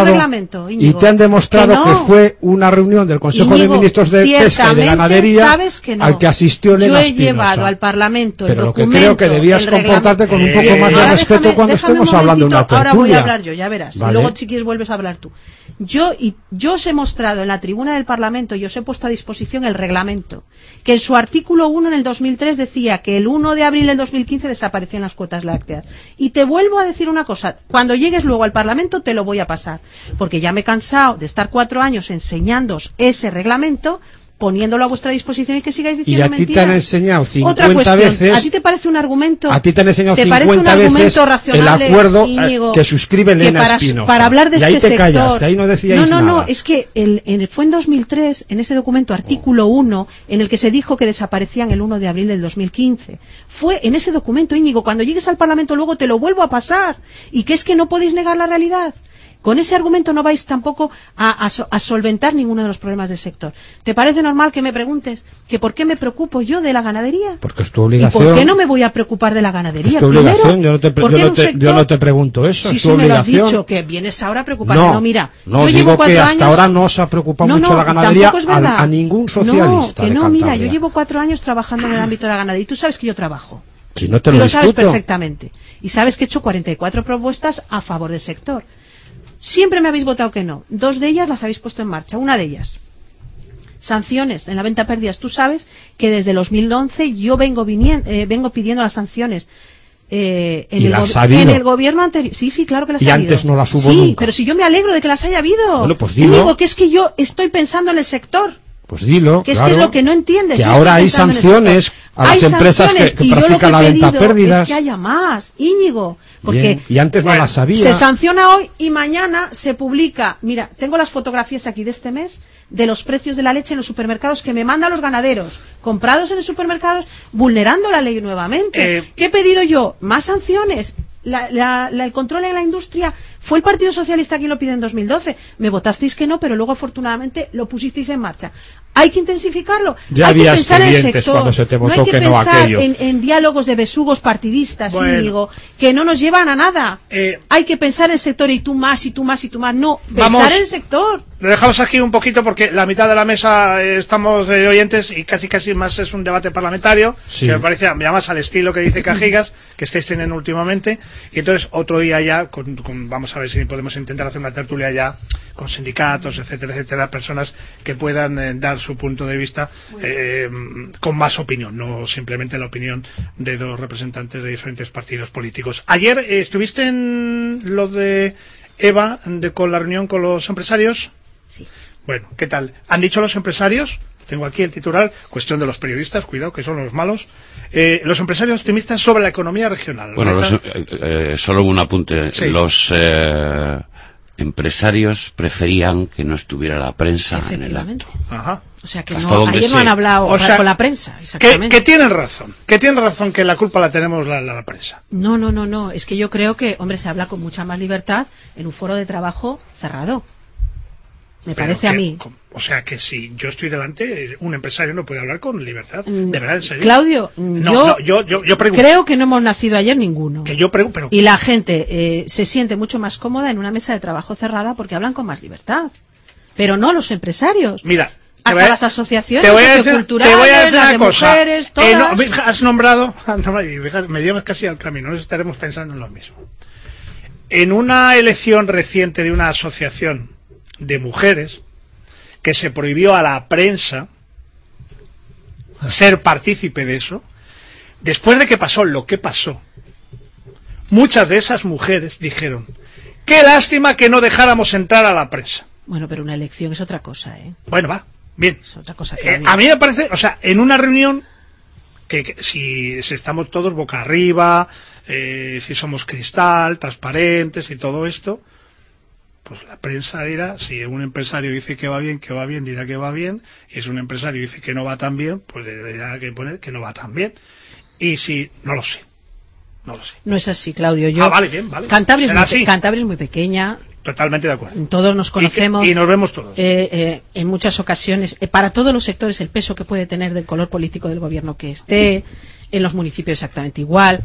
F: demostrado que fue una reunión del Consejo de Ministros de Pesca y de Ganadería al que asistió Elena Espinosa.
G: Yo he llevado al Parlamento
F: pero lo que creo que debías comportarte con un poco más de respeto cuando estemos hablando de una tertulia.
G: Ahora voy a hablar yo, ya verás.
F: Vale.
G: Y luego, si quieres, vuelves a hablar tú. Yo os he mostrado en la tribuna del Parlamento y os he puesto a disposición el reglamento, que en su artículo 1 en el 2003 decía que el 1 de abril del 2015 desaparecían las cuotas lácteas. Y te vuelvo a decir una cosa, cuando llegues luego al Parlamento te lo voy a pasar, porque ya me he cansado de estar 4 años enseñándoos ese reglamento, poniéndolo a vuestra disposición y que sigáis diciendo mentiras.
F: Y a ti te han enseñado 50
G: Otra cuestión,
F: veces...
G: ¿a ti te parece un argumento?
F: A ti te han enseñado
G: ¿te
F: 50 veces el acuerdo
G: Íñigo,
F: que suscribe Elena Espinosa.
G: Para hablar de
F: y ahí
G: este
F: te
G: sector...
F: callaste, ahí no decíais nada.
G: No, es que fue en 2003, en ese documento, artículo 1, en el que se dijo que desaparecían el 1 de abril del 2015. Fue en ese documento, Íñigo, cuando llegues al Parlamento luego te lo vuelvo a pasar. Y que es que no podéis negar la realidad. Con ese argumento no vais tampoco a solventar ninguno de los problemas del sector. ¿Te parece normal que me preguntes que por qué me preocupo yo de la ganadería?
F: Porque es tu obligación.
G: ¿Y por qué no me voy a preocupar de la ganadería?
F: Es tu obligación.
G: Primero,
F: yo no te pregunto eso.
G: Sí,
F: es tu
G: me lo
F: obligación.
G: has dicho, que vienes ahora a preocuparme. No, mira.
F: No,
G: yo
F: digo
G: llevo 4
F: que hasta
G: años...
F: ahora no se ha preocupado mucho la ganadería a ningún socialista.
G: No, mira, yo llevo 4 años trabajando en el ámbito de la ganadería y tú sabes que yo trabajo.
F: Si no te lo discuto.
G: sabes perfectamente. Y sabes que he hecho 44 propuestas a favor del sector. Siempre me habéis votado que no. 2 de ellas las habéis puesto en marcha. Una de ellas, sanciones en la venta a pérdidas. Tú sabes que desde el 2011 yo vengo pidiendo las sanciones en el gobierno anterior. Sí, claro que las ha habido.
F: Y antes no las hubo
G: nunca.
F: Sí,
G: pero si yo me alegro de que las haya habido.
F: Bueno, pues dilo.
G: Digo que es que yo estoy pensando en el sector.
F: Pues dilo,
G: que
F: claro,
G: es que es lo que no entiendes.
F: Que ahora hay sanciones a las empresas que practican la venta a pérdidas.
G: Es que haya más, Íñigo. Porque
F: bien, y antes no las sabía.
G: Se sanciona hoy y mañana se publica. Mira, tengo las fotografías aquí de este mes de los precios de la leche en los supermercados que me mandan los ganaderos, comprados en los supermercados, vulnerando la ley nuevamente. ¿Qué he pedido yo? Más sanciones. El control en la industria fue el Partido Socialista quien lo pidió en 2012. Me votasteis que no, pero luego afortunadamente lo pusisteis en marcha. Hay que intensificarlo.
F: Ya
G: hay que
F: había
G: pensar en el sector.
F: Cuando se te votó
G: no hay que
F: no
G: pensar
F: aquello.
G: en diálogos de besugos partidistas, digo, que no nos llevan a nada. Hay que pensar en el sector y tú más, y tú más, y tú más. No, pensar en el sector.
C: Lo dejamos aquí un poquito porque la mitad de la mesa estamos de oyentes y casi más es un debate parlamentario,
F: sí.
C: Que me parece más al estilo que dice Cajigas, que estáis teniendo últimamente. Y entonces otro día ya, vamos a ver si podemos intentar hacer una tertulia ya con sindicatos, etcétera, personas que puedan dar su punto de vista con más opinión, no simplemente la opinión de 2 representantes de diferentes partidos políticos. Ayer estuviste en lo de Eva, con la reunión con los empresarios.
G: Sí.
C: Bueno, ¿qué tal? ¿Han dicho los empresarios? Tengo aquí el titular, cuestión de los periodistas, cuidado, que son los malos. Los empresarios optimistas sobre la economía regional.
E: Bueno, solo un apunte. Sí. Los empresarios preferían que no estuviera la prensa en el acto.
C: Ajá.
G: O sea que ayer no han hablado con la prensa, exactamente.
C: Que tienen razón, que la culpa la tenemos la prensa.
G: No, es que yo creo que, hombre, se habla con mucha más libertad en un foro de trabajo cerrado. Me parece a mí.
C: O sea que si yo estoy delante, un empresario no puede hablar con libertad. ¿De verdad, en serio?
G: Claudio,
C: yo pregunto.
G: Creo que no hemos nacido ayer ninguno.
C: Que yo pregunto, pero...
G: Y la gente se siente mucho más cómoda en una mesa de trabajo cerrada porque hablan con más libertad. Pero no los empresarios.
C: Mira,
G: hasta las asociaciones
C: socioculturales,
G: las de mujeres, todas.
C: Has nombrado, me dio casi al camino, nos estaremos pensando en lo mismo. En una elección reciente de una asociación de mujeres que se prohibió a la prensa ser partícipe de eso, después de que pasó lo que pasó, muchas de esas mujeres dijeron, qué lástima que no dejáramos entrar a la prensa.
G: Bueno, pero una elección es otra cosa, ¿eh?
C: Bueno, va, bien.
G: Es otra cosa.
C: A mí me parece, o sea, en una reunión, que si estamos todos boca arriba, si somos cristal, transparentes y todo esto, pues la prensa dirá, si un empresario dice que va bien, dirá que va bien, y si un empresario dice que no va tan bien, pues deberá que poner que no va tan bien. Y si, no lo sé.
G: No es así, Claudio.
C: Vale, bien, vale.
G: Cantabria es muy pequeña.
C: Totalmente de acuerdo.
G: Todos nos conocemos.
C: Y nos vemos todos.
G: En muchas ocasiones, para todos los sectores, el peso que puede tener del color político del gobierno que esté, en los municipios exactamente igual.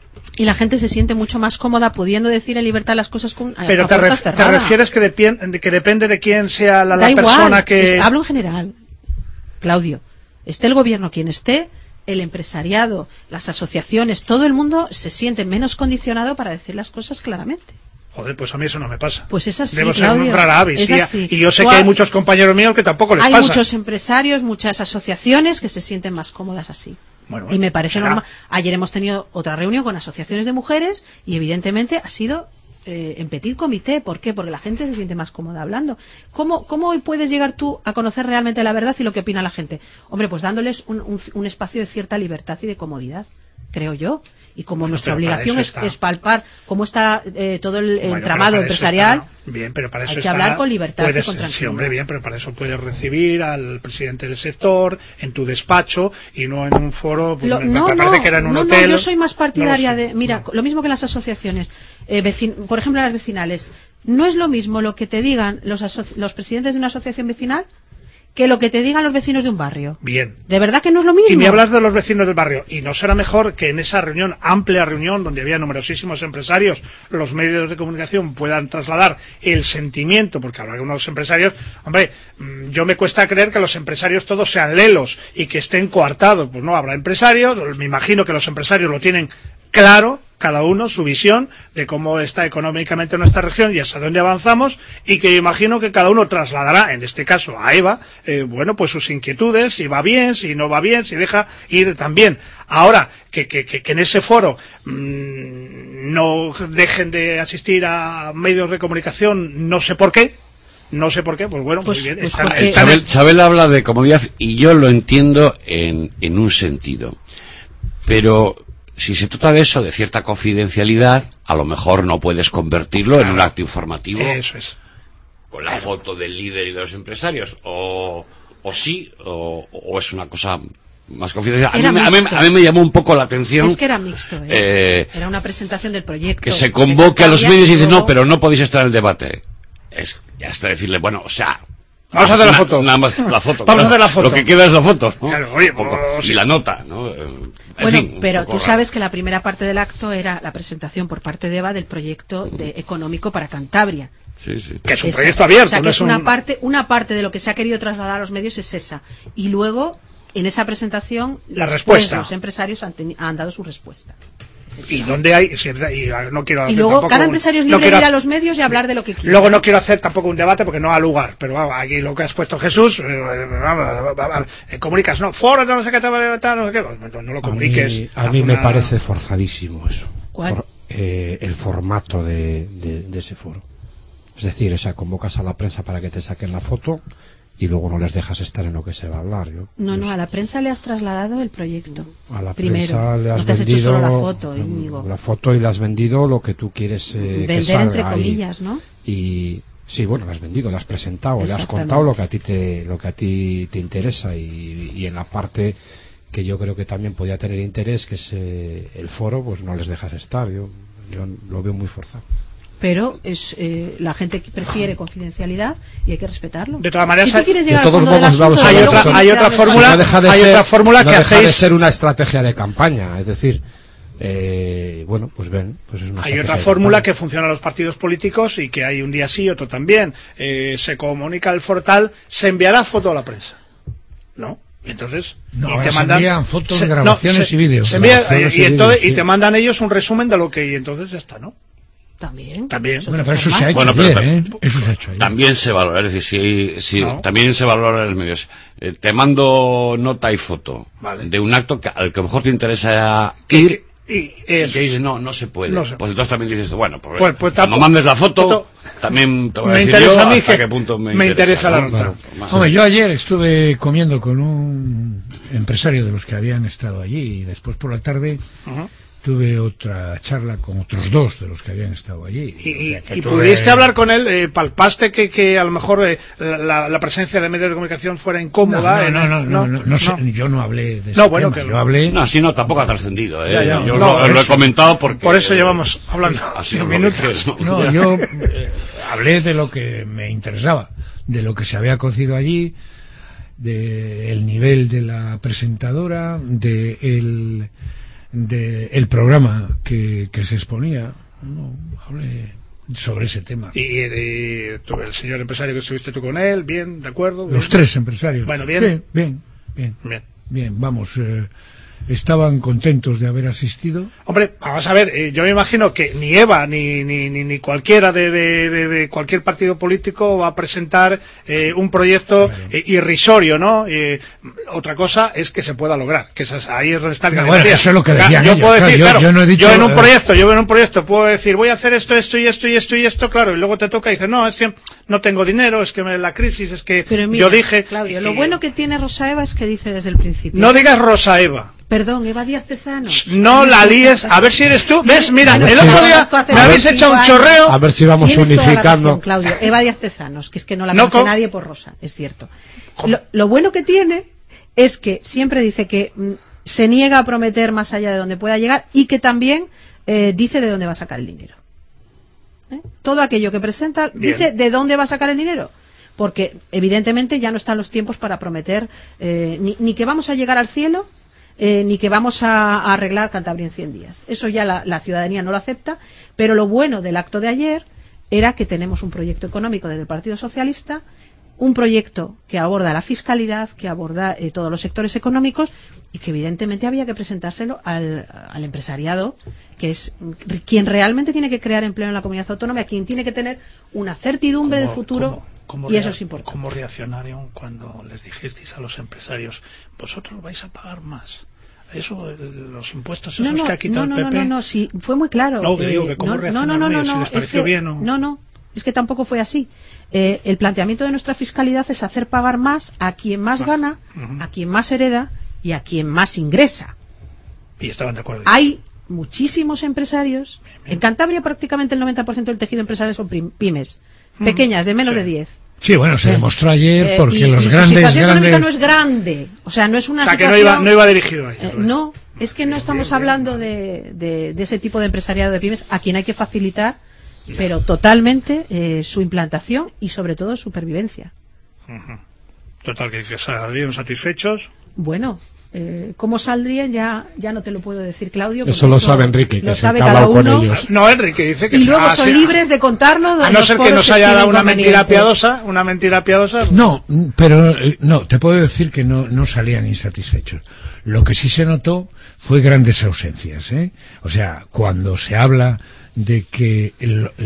G: Y la gente se siente mucho más cómoda pudiendo decir en libertad las cosas con
C: Pero te refieres que depende de quién sea la persona
G: igual,
C: que...
G: Hablo en general, Claudio. Esté el gobierno quien esté, el empresariado, las asociaciones, todo el mundo se siente menos condicionado para decir las cosas claramente.
C: Joder, pues a mí eso no me pasa.
G: Pues es así,
C: Debo ser
G: Claudio,
C: un rara avis. Y yo sé que hay muchos compañeros míos que tampoco les pasa.
G: Hay muchos empresarios, muchas asociaciones que se sienten más cómodas así.
C: Bueno,
G: y me parece normal. Ayer hemos tenido otra reunión con asociaciones de mujeres y evidentemente ha sido en petit comité. ¿Por qué? Porque la gente se siente más cómoda hablando. ¿Cómo hoy puedes llegar tú a conocer realmente la verdad y lo que opina la gente? Hombre, pues dándoles un espacio de cierta libertad y de comodidad, creo yo. Y como nuestra obligación es palpar cómo está todo el entramado empresarial,
C: bien, pero para eso
G: hay que hablar con libertad y con tranquilidad.
C: Sí, hombre, bien, pero para eso puedes recibir al presidente del sector en tu despacho y no en un foro. Pues parece que era en un hotel.
G: Yo soy más partidaria de... Mira, lo mismo que las asociaciones. Por ejemplo, las vecinales. No es lo mismo lo que te digan los presidentes de una asociación vecinal que lo que te digan los vecinos de un barrio.
C: Bien.
G: ¿De verdad que no es lo mismo?
C: Y me hablas de los vecinos del barrio. ¿Y no será mejor que en esa reunión, amplia reunión, donde había numerosísimos empresarios, los medios de comunicación puedan trasladar el sentimiento? Porque habrá algunos empresarios... Hombre, yo me cuesta creer que los empresarios todos sean lelos y que estén coartados. Pues no, habrá empresarios, me imagino que los empresarios lo tienen claro, cada uno su visión de cómo está económicamente nuestra región y hasta dónde avanzamos, y que imagino que cada uno trasladará, en este caso a Eva, pues sus inquietudes, si va bien, si no va bien, si deja ir también. Ahora, que en ese foro no dejen de asistir a medios de comunicación, no sé por qué, pues bueno, muy bien.
E: Isabel habla de comodidad y yo lo entiendo en un sentido, pero si se trata de eso, de cierta confidencialidad, a lo mejor no puedes convertirlo en un acto informativo.
C: Eso es.
E: Con la foto del líder y de los empresarios. O sí, o es una cosa más confidencial. A mí me llamó un poco la atención.
G: Es que era mixto, era una presentación del proyecto.
E: Que se convoque a los medios y dice, no, pero no podéis estar en el debate. Es hasta decirle, bueno, o sea...
C: Vamos a hacer la foto.
E: Nada más la foto.
C: Vamos a hacer la foto.
E: Lo que queda es la foto, ¿no?
C: Claro, oye,
E: y la nota, ¿no?
G: Bueno, pero tú sabes que la primera parte del acto era la presentación por parte de Eva del proyecto económico para Cantabria.
E: Sí, sí.
C: Que es un proyecto abierto.
G: O sea, que
C: no
G: es una parte de lo que se ha querido trasladar a los medios es esa. Y luego, en esa presentación,
C: la respuesta.
G: Los empresarios han dado su respuesta.
C: Y donde hay no quiero hacer
G: y luego
C: tampoco
G: cada empresario es libre de ir a los medios y hablar de lo que quiera.
C: Luego no quiero hacer tampoco un debate porque no ha lugar, pero aquí lo que has puesto Jesús, comunicas, no, foros, no sé qué, no lo comuniques.
F: A mí me parece forzadísimo eso.
G: ¿Cuál?
F: El formato de ese foro. Es decir, o sea, convocas a la prensa para que te saquen la foto y luego no les dejas estar en lo que se va a hablar.
G: No, a la prensa le has trasladado el proyecto.
F: A la
G: primero.
F: Prensa le has
G: no te has
F: vendido
G: hecho solo la foto, Íñigo.
F: La foto y le has vendido lo que tú quieres
G: vender
F: que salga
G: entre comillas,
F: ahí.
G: ¿no?
F: Y sí, bueno, le has vendido, le has presentado, le has contado lo que a ti te interesa y en la parte que yo creo que también podía tener interés, que es el foro, pues no les dejas estar. Yo lo veo muy forzado.
G: Pero la gente prefiere confidencialidad y hay que respetarlo.
C: De todas maneras,
G: si tú quieres llegar
F: de todos modos,
C: hay otra fórmula,
F: no
C: que hacéis
F: de ser una estrategia de campaña, es decir, bueno, pues es una
C: hay otra fórmula que funciona en los partidos políticos y que hay un día sí, otro también. Se comunica el portal, se enviará foto a la prensa, ¿no? Y entonces
D: envían fotos, grabaciones y vídeos.
C: Y te mandan ellos un resumen de lo que y entonces ya está, ¿no?
G: También.
D: Bueno, pero eso se ha hecho ayer, Eso se ha hecho ayer.
E: También se valora, es decir, si
C: No.
E: también se valora en los medios. Te mando nota y foto de un acto al que a lo mejor te interesa ir y que dices, no se puede.
C: No se
E: pues entonces también dices, bueno, pues
C: Pues
E: cuando mandes la foto, también te voy a
C: me
E: decir
C: interesa
E: yo
C: a mí
E: hasta
C: que
E: qué punto
C: me interesa la
E: ¿no?
C: nota.
E: Claro, más
D: Hombre, yo ayer estuve comiendo con un empresario de los que habían estado allí y después por la tarde tuve otra charla con otros dos de los que habían estado allí.
C: Y pudiste hablar con él, palpaste que a lo mejor la presencia de medios de comunicación fuera incómoda.
D: No sé, yo no hablé de
C: No,
D: ese
C: bueno,
D: tema,
C: que
D: yo hablé...
E: No, así no, tampoco ha trascendido.
C: Ya,
E: Yo
C: no,
E: lo he
C: eso.
E: comentado porque...
C: Por eso llevamos hablando
E: así
C: 10
E: no lo
C: minutos.
E: dices, ¿no?
D: No, yo hablé de lo que me interesaba, de lo que se había cocido allí, del nivel de la presentadora, del programa que se exponía. No, hablé sobre ese tema.
C: Y tú, el señor empresario que estuviste tú con él, bien, de acuerdo.
D: Los tres empresarios.
C: Bueno, bien.
D: Sí, bien, vamos, estaban contentos de haber asistido.
C: Hombre, vamos a ver, yo me imagino que ni Eva ni cualquiera de cualquier partido político va a presentar un proyecto irrisorio, ¿no? Otra cosa es que se pueda lograr, que ahí es donde está el
D: Bueno, eso es lo que decían ellos.
C: Puedo decir,
D: yo no he dicho,
C: yo en un proyecto puedo decir, voy a hacer esto y esto, claro, y luego te toca y dices, no, es que no tengo dinero, es que la crisis, es que
G: Pero mira,
C: yo dije...
G: Claudio, lo bueno que tiene Rosa Eva es que dice desde el principio.
C: No digas Rosa Eva.
G: Perdón, Eva Díaz Tezanos.
C: No la líes, a ver si eres tú. ¿Ves? Mira, el otro día me habéis echado un chorreo.
F: A ver si vamos
G: Tienes toda la
F: unificando.
G: razón, Claudio. Eva Díaz Tezanos, que es que no la
C: No
G: conoce nadie por Rosa, es cierto.
C: ¿Cómo?
G: Lo bueno que tiene es que siempre dice que se niega a prometer más allá de donde pueda llegar y que también dice de dónde va a sacar el dinero. Todo aquello que presenta dice de dónde va a sacar el dinero. Porque evidentemente ya no están los tiempos para prometer ni que vamos a llegar al cielo, ni que vamos a arreglar Cantabria en 100 días. Eso ya la ciudadanía no lo acepta, pero lo bueno del acto de ayer era que tenemos un proyecto económico desde el Partido Socialista, un proyecto que aborda la fiscalidad, que aborda todos los sectores económicos y que evidentemente había que presentárselo al empresariado, que es quien realmente tiene que crear empleo en la comunidad autónoma, quien tiene que tener una certidumbre de futuro. Y eso es importante.
C: ¿Cómo reaccionaron cuando les dijisteis a los empresarios, vosotros vais a pagar más? Eso, los impuestos esos que ha quitado el PP.
G: No, sí, fue muy claro.
C: No, que digo que cómo reaccionaron ellos, si les pareció bien o...
G: No, es que tampoco fue así. El planteamiento de nuestra fiscalidad es hacer pagar más a quien más gana, a quien más hereda y a quien más ingresa.
C: Y estaban de acuerdo.
G: Hay muchísimos empresarios. En Cantabria prácticamente el 90% del tejido empresarial son pymes, pequeñas, de menos de 10.
D: Sí, bueno, se demostró ayer porque los
G: su
D: grandes...
G: situación económica no es grande. O sea, no es una situación...
C: que no iba dirigido a ellos.
G: No, es que no estamos hablando de ese tipo de empresariado de pymes a quien hay que facilitar, pero totalmente su implantación y sobre todo supervivencia.
C: Total, que salieron satisfechos.
G: Bueno, ¿cómo saldrían? Ya no te lo puedo decir, Claudio.
F: Eso lo sabe Enrique, que
G: lo
F: se
G: sabe
F: ha
G: cada
F: hablado con
G: uno.
F: ellos.
C: No, Enrique dice que...
G: Y luego son libres de contarlo.
C: A no ser que nos haya dado una mentira piadosa.
D: No, pero no, te puedo decir que no salían insatisfechos. Lo que sí se notó fue grandes ausencias, ¿eh? O sea, cuando se habla de que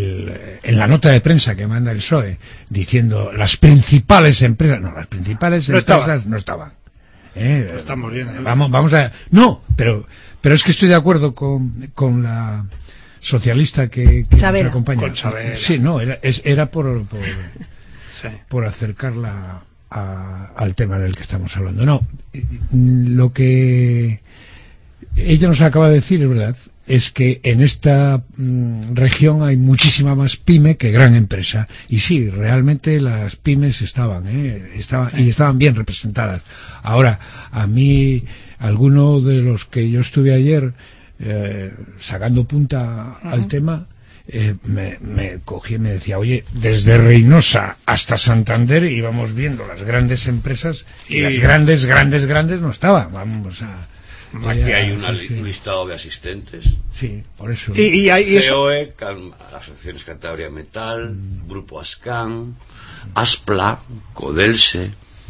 D: en la nota de prensa que manda el PSOE diciendo las principales empresas, las principales empresas no estaban.
C: Estamos bien.
D: Vamos a... No, pero es que estoy de acuerdo con la socialista que nos acompaña.
C: Con Chabela.
D: Sí, no, era por acercarla al tema del que estamos hablando. No, lo que ella nos acaba de decir es verdad, es que en esta región hay muchísima más pyme que gran empresa. Y sí, realmente las pymes estaban bien representadas. Ahora, a mí, alguno de los que yo estuve ayer sacando punta al tema, me cogí y me decía, oye, desde Reynosa hasta Santander íbamos viendo las grandes empresas y las grandes no estaban. Vamos a...
E: Aquí hay un listado de asistentes.
D: Sí, por eso.
C: Y
E: COE, Asociaciones Cantabria Metal, Grupo Ascan, Aspla, Codelsa,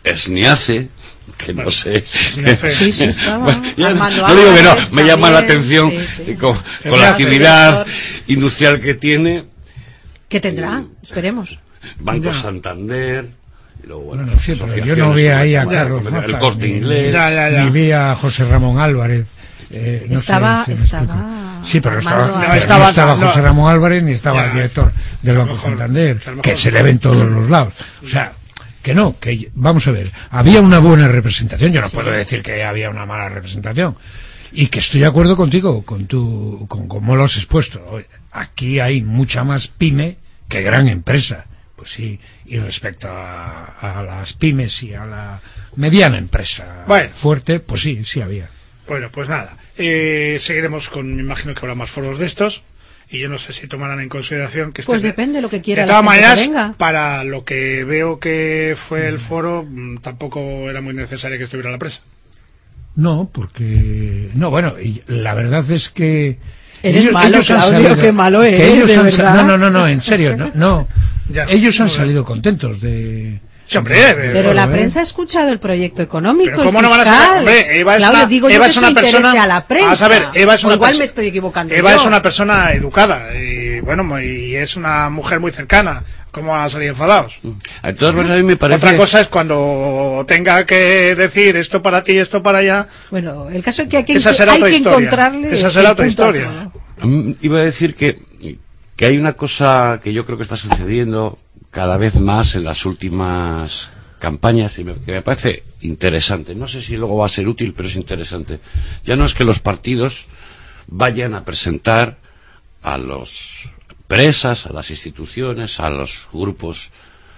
E: Esniace, que no sé.
G: Sí, estaba.
E: Bueno,
G: Armando
E: no digo que no,
G: Álvarez
E: me llama la
G: también,
E: atención
G: sí.
E: con la actividad industrial que tiene.
G: ¿Qué tendrá? Esperemos.
E: Banco Santander. Y luego, bueno,
D: Bueno, sí, pero yo no vi ahí a Carlos
E: el
D: Mazas,
E: Corte Inglés.
D: ni vi a José Ramón Álvarez. No
G: Estaba-
D: sé si me explico.
G: estaba
D: Sí, pero
G: Armando
D: no estaba
C: Álvarez.
D: José Ramón Álvarez ni estaba el director del Banco
C: mejor-
D: Santander,
C: que a lo
D: que
C: mejor-
D: se le ve en todos los lados. O sea, que no, que vamos a ver, había una buena representación, yo no puedo decir que había una mala representación. Y que estoy de acuerdo contigo, con cómo lo has expuesto. Oye, aquí hay mucha más pyme que gran empresa. Pues sí, y respecto a las pymes y a la mediana empresa
C: Bueno.
D: fuerte, pues sí había.
C: Bueno, pues nada. Seguiremos me imagino que habrá más foros de estos. Y yo no sé si tomarán en consideración que
G: Pues depende de lo que quiera
C: De
G: la
C: todas
G: gente que
C: maneras,
G: venga.
C: para lo que veo que fue el foro, tampoco era muy necesario que estuviera la prensa.
D: No, porque... No, bueno, y la verdad es que...
G: Eres malo,
D: han
G: Claudio,
D: salido-
G: qué malo
D: que
G: eres,
D: ellos
G: de
D: han
G: verdad.
D: No, en serio, no.
C: Ya,
D: Ellos han
C: no,
D: salido contentos de...
C: Sí, hombre,
G: Pero la
D: ¿eh?
G: prensa ha escuchado el proyecto económico.
C: Pero ¿cómo
G: y
C: no van a
G: fiscal.
C: saber? Hombre, Eva es
G: Claudio,
C: una,
G: digo yo
C: Eva
G: que
C: es
G: eso
C: una persona.
G: interese a la prensa.
C: Vamos a ver, Eva es
G: O
C: una
G: igual
C: perso-
G: me estoy equivocando.
C: Eva
G: yo.
C: es una persona educada y bueno, y es una mujer muy cercana. ¿Cómo van a salir enfadados?
E: De todas maneras, a mí me parece.
C: Otra cosa es cuando tenga que decir esto para ti, esto para allá.
G: Bueno, el caso es que hay que,
C: Esa será
G: hay
C: otra
G: que
C: historia.
G: encontrarle.
C: Esa será
G: el
C: otra
G: punto a
C: historia.
G: todo.
E: Iba a decir que hay una cosa que yo creo que está sucediendo cada vez más en las últimas campañas y que me parece interesante. No sé si luego va a ser útil, pero es interesante. Ya no es que los partidos vayan a presentar a las empresas, a las instituciones, a los grupos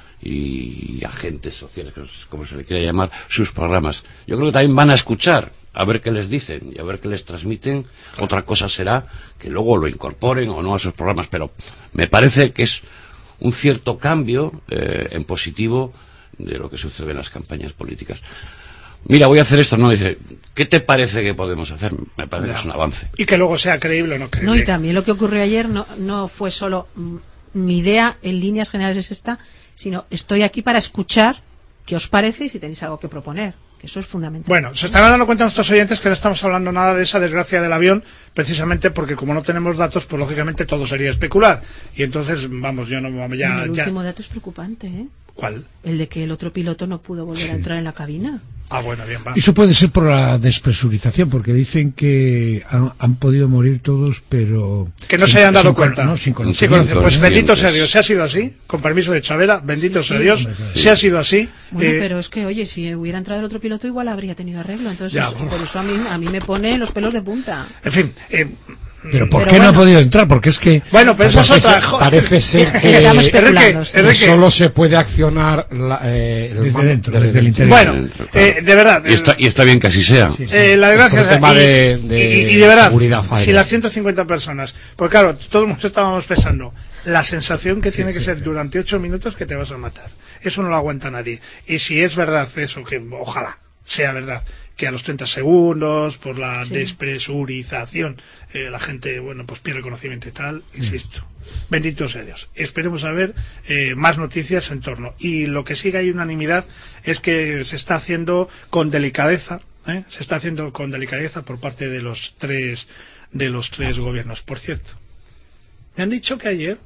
E: y agentes sociales, como se le quiera llamar, sus programas. Yo creo que también van a escuchar a ver qué les dicen y a ver qué les transmiten. Otra cosa será que luego lo incorporen o no a sus programas, pero me parece que es un cierto cambio en positivo de lo que sucede en las campañas políticas. Mira, voy a hacer esto, no, dice, ¿qué te parece que podemos hacer? Me parece que es un avance.
C: Y que luego sea creíble o no creíble.
G: No, y también lo que ocurrió ayer no fue solo mi idea en líneas generales es esta, sino estoy aquí para escuchar qué os parece y si tenéis algo que proponer, que eso es fundamental.
C: Bueno, se estarán dando cuenta nuestros oyentes que no estamos hablando nada de esa desgracia del avión, precisamente porque como no tenemos datos, pues lógicamente todo sería especular. Y entonces, vamos, yo no
G: el
C: ya.
G: último dato es preocupante, ¿eh?
C: ¿Cuál?
G: El de que el otro piloto no pudo volver a entrar en la cabina.
C: Ah, bueno, bien, va.
D: Eso puede ser por la despresurización, porque dicen que han podido morir todos, pero...
C: Que no se hayan dado
D: sin
C: cuenta.
D: No, sin
C: Sí,
D: conocimiento.
C: pues bendito sea
E: Conscientes.
C: Dios. Se ha sido así, con permiso de Chavela, bendito sea
G: sí.
C: Dios. Se ha sido así.
G: Bueno, pero es que, oye, si hubiera entrado el otro piloto igual habría tenido arreglo. Entonces,
C: Ya,
G: por eso a mí me pone los pelos de punta.
C: En fin,
D: Pero ¿por
G: Pero
D: qué no ha
G: bueno.
D: podido entrar? Porque es que...
C: bueno, pero eso es otra.
F: Parece ser
G: Estamos
F: que
G: especulando.
C: Enrique,
F: solo se puede accionar el
D: Desde
F: mando
D: dentro,
F: desde
D: desde el
F: dentro.
D: interior.
C: Bueno,
E: Claro.
C: de verdad.
E: Y está bien que así sea.
D: Sí.
C: La desgracia
F: Por tema de
C: y de verdad,
F: seguridad aérea.
C: si las 150 personas, porque claro, todo el mundo estábamos pensando, la sensación que tiene que ser durante 8 minutos que te vas a matar, eso no lo aguanta nadie. Y si es verdad eso, que ojalá sea verdad, que a los 30 segundos, por la despresurización, la gente, bueno, pues pierde conocimiento y tal, insisto. Bendito sea Dios. Esperemos a ver más noticias en torno. Y lo que sí que hay unanimidad es que se está haciendo con delicadeza, se está haciendo con delicadeza por parte de los tres gobiernos. Por cierto, me han dicho que ayer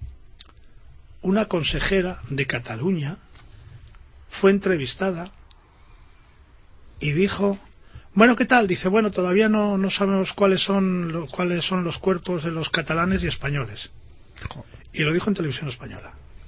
C: una consejera de Cataluña fue entrevistada y dijo, bueno, ¿qué tal? Dice, bueno, todavía no sabemos cuáles son los cuerpos de los catalanes y españoles. Y lo dijo en televisión española.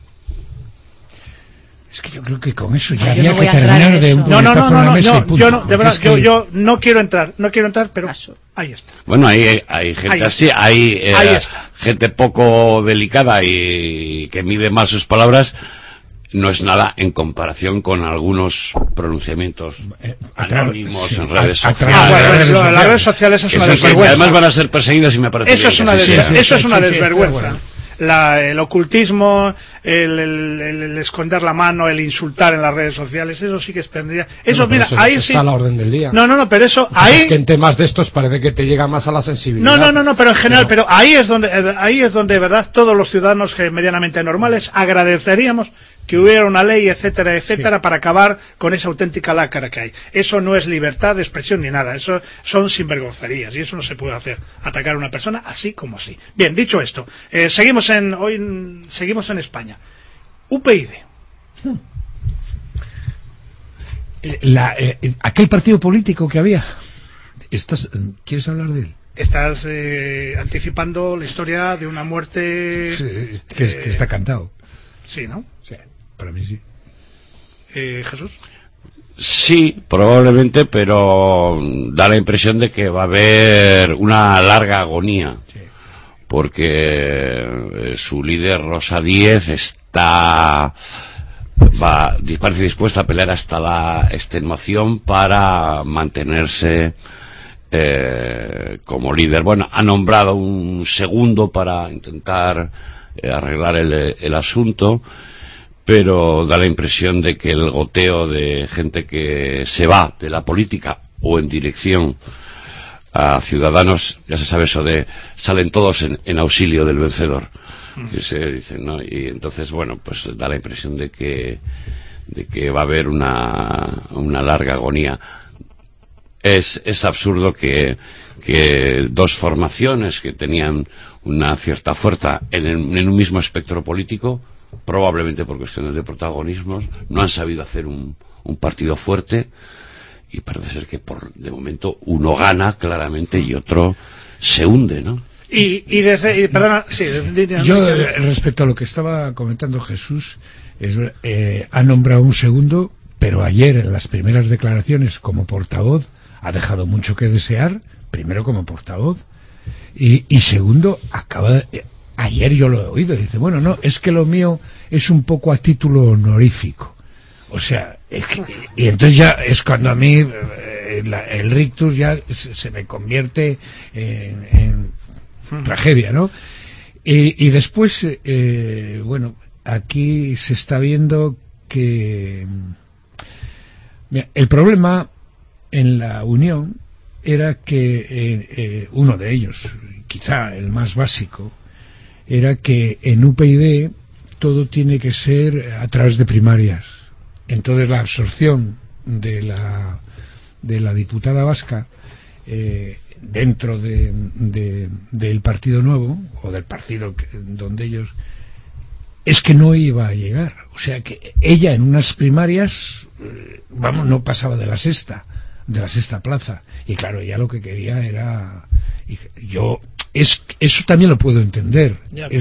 D: Es que yo creo que con eso ya
G: Yo
D: había
G: no voy
D: que
G: a entrar
D: terminar
G: en
D: de
G: eso.
D: un
C: No,
D: puñetazo en la mesa y punto.
C: yo no, de
D: Porque
C: verdad,
D: es que-
C: yo no quiero entrar, pero
G: Paso.
C: ahí está.
E: Bueno, hay gente
C: Ahí
E: así, hay
C: Ahí está.
E: gente poco delicada y que mide mal sus palabras. No es nada en comparación con algunos pronunciamientos anónimos
D: sí,
E: en redes
D: a través
E: sociales.
C: Ah, bueno,
D: redes sociales.
C: las redes sociales es una
E: Eso sí, que
C: desvergüenza.
E: además van a ser perseguidas y me parece
C: Eso
E: bien
C: es
E: que
C: una,
E: así sea.
C: eso es una
D: sí, sí,
C: desvergüenza.
D: bueno.
C: El ocultismo, el esconder la mano, el insultar en las redes sociales, eso sí que tendría. Eso,
F: Bueno, pero
C: mira,
F: eso
C: ahí
F: está
C: sí.
F: a la orden del día.
C: No, pero eso,
F: Lo que pasa
C: ahí.
F: es que en temas de estos parece que te llega más a la sensibilidad.
C: No, pero en general, pero ahí es donde, de verdad, todos los ciudadanos que medianamente normales agradeceríamos que hubiera una ley, etcétera, etcétera, para acabar con esa auténtica lacra que hay. Eso no es libertad de expresión ni nada, eso son sinvergoncerías y eso no se puede hacer, atacar a una persona así como así. Bien, dicho esto, seguimos en España. UPyD.
D: Aquel partido político que había. ¿Quieres hablar de él?
C: Estás anticipando la historia de una muerte...
D: Sí, que está cantado.
C: Sí, ¿no?
D: Sí, para mí sí.
C: ¿Jesús?
E: Sí, probablemente, pero da la impresión de que va a haber una larga agonía. Sí. Porque su líder, Rosa Díez, parece dispuesta a pelear hasta la extenuación para mantenerse como líder. Bueno, ha nombrado un segundo para intentar arreglar el asunto, pero da la impresión de que el goteo de gente que se va de la política o en dirección a Ciudadanos, ya se sabe eso de salen todos en auxilio del vencedor, que se dice, ¿no? Y entonces, bueno, pues da la impresión de que va a haber una larga agonía. Es absurdo que dos formaciones que tenían una cierta fuerza en un mismo espectro político, probablemente por cuestiones de protagonismos, no han sabido hacer un partido fuerte, y parece ser que de momento uno gana claramente y otro se hunde, ¿no?
C: Perdona, sí,
D: yo respecto a lo que estaba comentando Jesús, ha nombrado un segundo, pero ayer en las primeras declaraciones como portavoz ha dejado mucho que desear, primero como portavoz, y segundo, ayer yo lo he oído, dice, bueno, no, es que lo mío es un poco a título honorífico. O sea, y entonces ya es cuando a mí el rictus ya se me convierte en tragedia, ¿no? Y después, bueno, aquí se está viendo que el problema en la Unión era que uno de ellos, quizá el más básico, era que en UPyD todo tiene que ser a través de primarias. Entonces la absorción de la diputada vasca dentro del Partido Nuevo, o del partido donde ellos, es que no iba a llegar. O sea que ella en unas primarias, no pasaba de la sexta plaza. Y claro, ella lo que quería era... Eso también lo puedo entender.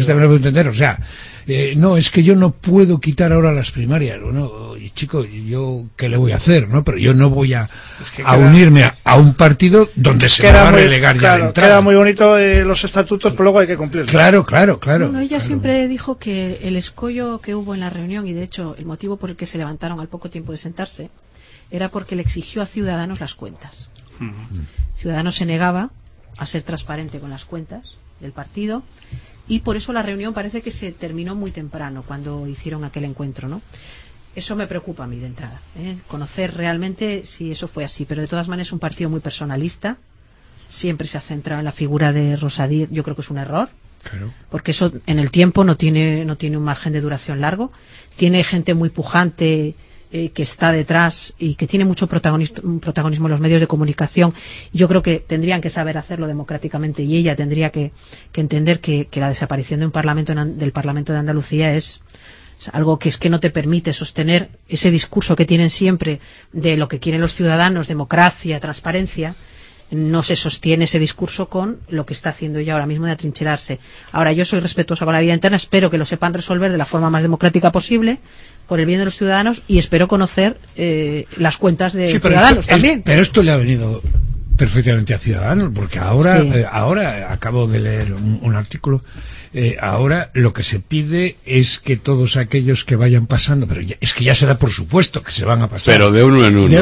D: O sea, no, es que yo no puedo quitar ahora las primarias. Bueno, y chico, yo qué le voy a hacer, ¿no? Pero yo no voy a unirme a un partido donde se va a relegar ya de entrada.
C: Queda muy bonito los estatutos, pero luego hay que cumplirlos.
D: Claro.
G: Bueno, ella siempre dijo que el escollo que hubo en la reunión, y de hecho el motivo por el que se levantaron al poco tiempo de sentarse, era porque le exigió a Ciudadanos las cuentas. Ciudadanos se negaba a ser transparente con las cuentas del partido, y por eso la reunión parece que se terminó muy temprano cuando hicieron aquel encuentro, ¿no? Eso me preocupa a mí de entrada, conocer realmente si eso fue así, pero de todas maneras es un partido muy personalista, siempre se ha centrado en la figura de Rosa Díez. Yo creo que es un error, claro, porque eso en el tiempo no tiene un margen de duración largo, tiene gente muy pujante que está detrás y que tiene mucho protagonismo en los medios de comunicación. Yo creo que tendrían que saber hacerlo democráticamente, y ella tendría que entender que la desaparición de del Parlamento de Andalucía es algo que no te permite sostener ese discurso que tienen siempre de lo que quieren los ciudadanos, democracia, transparencia. No se sostiene ese discurso con lo que está haciendo ella ahora mismo de atrincherarse. Ahora, yo soy respetuosa con la vida interna, espero que lo sepan resolver de la forma más democrática posible, por el bien de los ciudadanos, y espero conocer las cuentas de Ciudadanos también.
D: Pero esto le ha venido perfectamente a Ciudadanos, porque ahora acabo de leer un artículo, ahora lo que se pide es que todos aquellos que vayan pasando, pero es que ya se da por supuesto que se van a pasar.
E: Pero de uno en uno.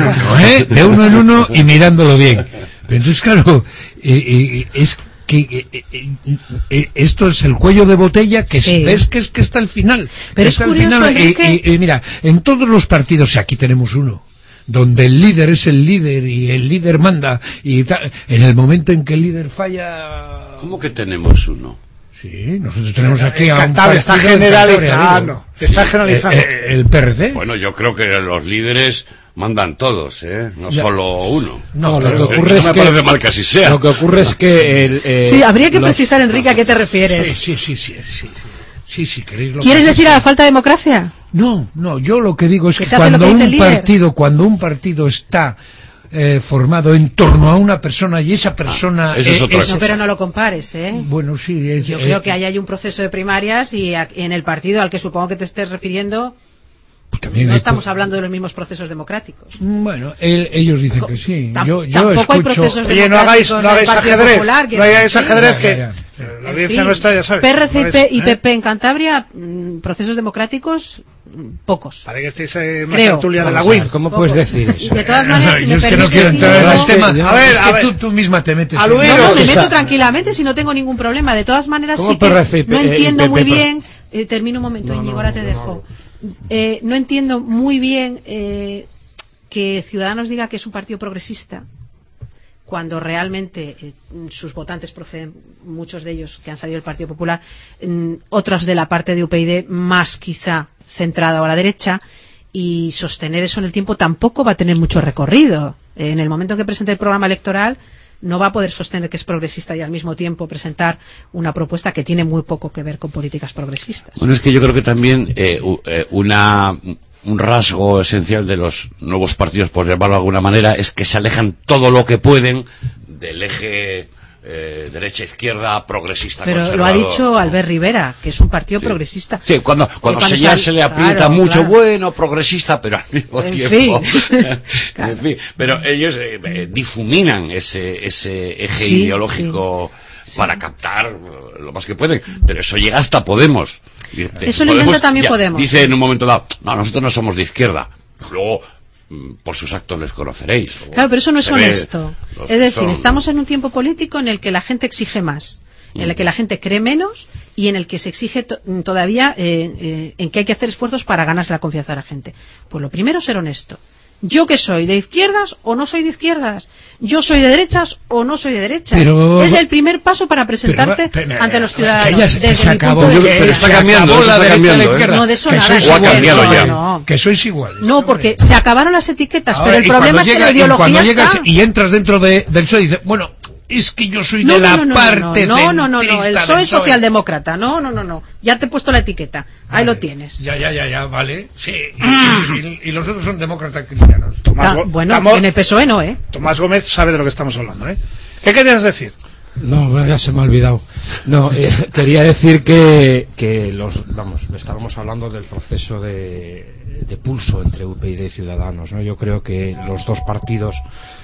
D: De uno en uno y mirándolo bien. Pero entonces, claro, es que esto es el cuello de botella que ves que está al final.
G: Pero es curioso,
D: y mira, en todos los partidos, y aquí tenemos uno, donde el líder es el líder y el líder manda, y en el momento en que el líder falla...
E: ¿Cómo que tenemos uno?
D: Sí, nosotros tenemos aquí a un
C: Cantabria, está
D: partido en
C: generalizando. Está generalizando.
D: El PRD.
E: Bueno, yo creo que los líderes mandan todos, no solo uno.
F: No,
E: Pero
F: lo que ocurre es
E: no me
F: que
E: parece mal que así sea.
F: Lo que ocurre es que
G: sí, habría que precisar, Enrique, a qué te refieres.
D: Sí, queréis lo
G: ¿Quieres
D: que
G: decir a la falta de democracia?
D: No, yo lo que digo es que
G: se hace lo
D: cuando
G: que dice el líder.
D: cuando un partido está formado en torno a una persona y esa persona
E: eso es otra cosa.
G: No, pero no lo compares,
D: Bueno, sí,
G: yo creo que ahí hay un proceso de primarias y en el partido al que supongo que te estés refiriendo
D: también
G: no estamos hablando de los mismos procesos democráticos.
D: Bueno, ellos dicen que sí. Yo
G: tampoco hay
D: escucho.
G: procesos
C: Oye, no hagáis ajedrez.
G: Popular,
C: no hagáis ajedrez que
D: Ya.
C: la audiencia no está, ya sabes.
G: PRC y PP en Cantabria, procesos democráticos pocos.
C: Parece que estéis en una
G: Creo.
C: tertulia de la
F: Vamos a ver,
C: WIN.
F: ¿cómo puedes decir
G: Y
F: eso?
G: de todas maneras, si
D: Yo
G: me
D: es que no
G: permites,
D: quiero entrar en
G: digo-
D: el tema.
C: A ver,
D: es
C: a
D: que
C: ver.
D: tú misma te metes.
C: Aludiros.
G: No, me
C: O sea,
G: meto tranquilamente si no tengo ningún problema. De todas maneras,
F: ¿Cómo
G: sí que
F: PRC y
G: no
F: PP,
G: entiendo muy
F: PP?
G: bien. Termino un momento, Íñigo, ahora te dejo. No entiendo muy bien que Ciudadanos diga que es un partido progresista cuando realmente sus votantes proceden, muchos de ellos que han salido del Partido Popular, otros de la parte de UPyD, más quizá centrada a la derecha, y sostener eso en el tiempo tampoco va a tener mucho recorrido. En el momento en que presente el programa electoral no va a poder sostener que es progresista y al mismo tiempo presentar una propuesta que tiene muy poco que ver con políticas progresistas.
E: Bueno, es que yo creo que también un rasgo esencial de los nuevos partidos, por llamarlo de alguna manera, es que se alejan todo lo que pueden del eje derecha-izquierda, progresista,
G: Pero
E: conservador.
G: lo ha dicho Albert Rivera, que es un partido
E: Sí.
G: progresista.
E: Sí, cuando señal se le aprieta
G: claro,
E: mucho,
G: claro.
E: bueno, progresista, pero al mismo
G: En
E: tiempo.
G: fin.
E: En fin, pero ellos difuminan ese eje
G: Sí,
E: ideológico para captar lo más que pueden, pero eso llega hasta Podemos.
G: Eso lo intenta también Podemos.
E: Dice en un momento dado, no, nosotros no somos de izquierda. Luego, por sus actos les conoceréis.
G: Claro, pero eso no es
E: Se ve,
G: honesto. Es decir, estamos en un tiempo político en el que la gente exige más, en el que la gente cree menos y en el que se exige todavía en que hay que hacer esfuerzos para ganarse la confianza de la gente. Pues lo primero, ser honesto. ¿Yo qué soy? ¿De izquierdas o no soy de izquierdas? ¿Yo soy de derechas o no soy de derechas?
D: Pero-
G: es el primer paso para presentarte ante los ciudadanos.
D: Que
G: desde
D: se
G: mi
D: acabó,
G: punto de
E: Pero
G: vista.
E: está
D: se
E: cambiando,
D: acabó
E: eso
D: la
E: está
D: derecha y la
E: cambiando,
D: izquierda.
G: No, de eso
D: Que
G: nada.
D: sois
E: O ha
D: iguales.
E: cambiado
G: no,
E: ya.
G: no.
D: Que sois iguales.
G: No, porque se acabaron las etiquetas,
D: Ahora,
G: pero el
D: y
G: problema
D: cuando
G: es que
D: llega-
G: la
D: y cuando
G: ideología
D: llegas
G: está...
D: y entras dentro del PSOE y dices, bueno, es que yo soy de la parte
G: no, el
D: centrista
G: PSOE
D: del
G: es socialdemócrata, no, ya te he puesto la etiqueta, ahí lo tienes.
D: Ya, vale. Sí, y los otros son demócratas cristianos.
G: Bueno, en el PSOE no,
C: Tomás Gómez sabe de lo que estamos hablando, ¿Qué querías decir?
F: No, ya se me ha olvidado. No, quería decir que estábamos hablando del proceso de pulso entre UPyD y Ciudadanos, ¿no? Yo creo que los dos partidos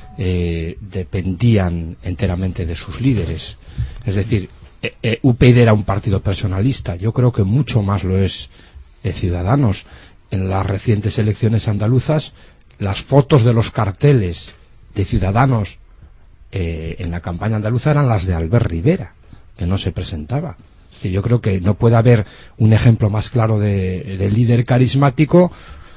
F: dependían enteramente de sus líderes. Es decir, UPyD era un partido personalista. Yo creo que mucho más lo es Ciudadanos. En las recientes elecciones andaluzas, las fotos de los carteles de Ciudadanos en la campaña andaluza eran las de Albert Rivera, que no se presentaba. Es decir, yo creo que no puede haber un ejemplo más claro de líder carismático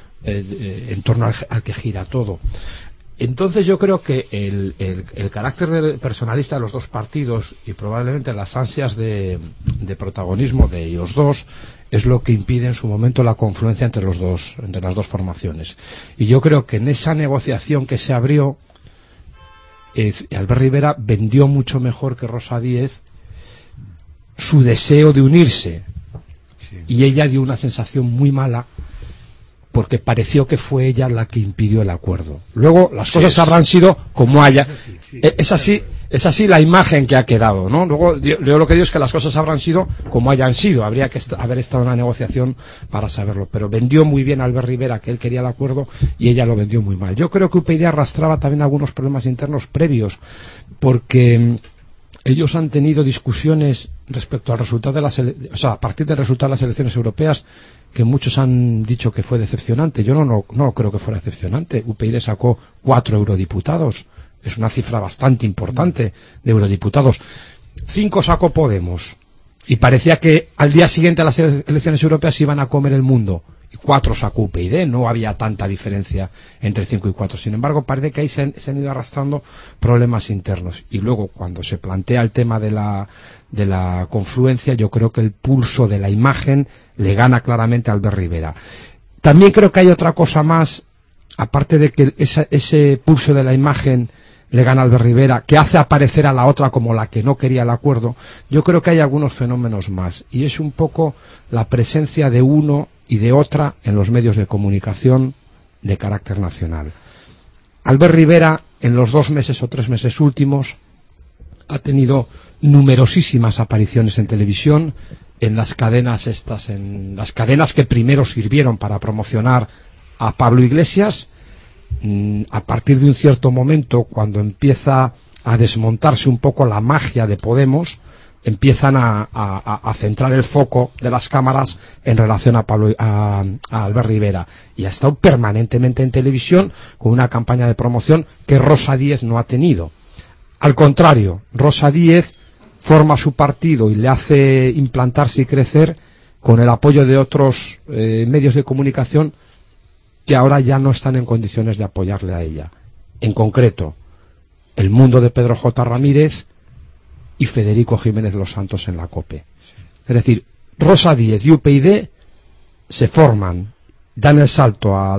F: en torno al que gira todo. Entonces yo creo que el carácter personalista de los dos partidos y probablemente las ansias de protagonismo de ellos dos es lo que impide en su momento la confluencia entre las dos formaciones. Y yo creo que en esa negociación que se abrió, Albert Rivera vendió mucho mejor que Rosa Díez su deseo de unirse, y ella dio una sensación muy mala porque pareció que fue ella la que impidió el acuerdo. Luego las cosas habrán sido como haya. Es así la imagen que ha quedado, ¿no? Luego yo lo que digo es que las cosas habrán sido como hayan sido. Habría que haber estado en una negociación para saberlo. Pero vendió muy bien a Albert Rivera que él quería el acuerdo y ella lo vendió muy mal. Yo creo que UPyD arrastraba también algunos problemas internos previos, porque ellos han tenido discusiones respecto al resultado a partir del resultado de las elecciones europeas, que muchos han dicho que fue decepcionante. Yo no creo que fuera decepcionante. UPyD sacó 4 eurodiputados. Es una cifra bastante importante de eurodiputados. 5 sacó Podemos. Y parecía que al día siguiente a las elecciones europeas iban a comer el mundo. Y 4 sacó UPyD, no había tanta diferencia entre 5 y 4. Sin embargo, parece que ahí se han ido arrastrando problemas internos. Y luego, cuando se plantea el tema de la confluencia, yo creo que el pulso de la imagen le gana claramente a Albert Rivera. También creo que hay otra cosa más, aparte de que ese pulso de la imagen le gana a Albert Rivera, que hace aparecer a la otra como la que no quería el acuerdo. Yo creo que hay algunos fenómenos más, y es un poco la presencia de uno y de otra en los medios de comunicación de carácter nacional. Albert Rivera, en los 2 meses o 3 meses últimos, ha tenido numerosísimas apariciones en televisión, en las cadenas que primero sirvieron para promocionar a Pablo Iglesias. A partir de un cierto momento, cuando empieza a desmontarse un poco la magia de Podemos, empiezan a centrar el foco de las cámaras en relación a Albert Rivera, y ha estado permanentemente en televisión con una campaña de promoción que Rosa Díez no ha tenido. Al contrario, Rosa Díez forma su partido y le hace implantarse y crecer con el apoyo de otros medios de comunicación que ahora ya no están en condiciones de apoyarle a ella. En concreto, El Mundo de Pedro J. Ramírez y Federico Jiménez Los Santos en la COPE. Es decir, Rosa Díez y UPyD se forman, dan el salto a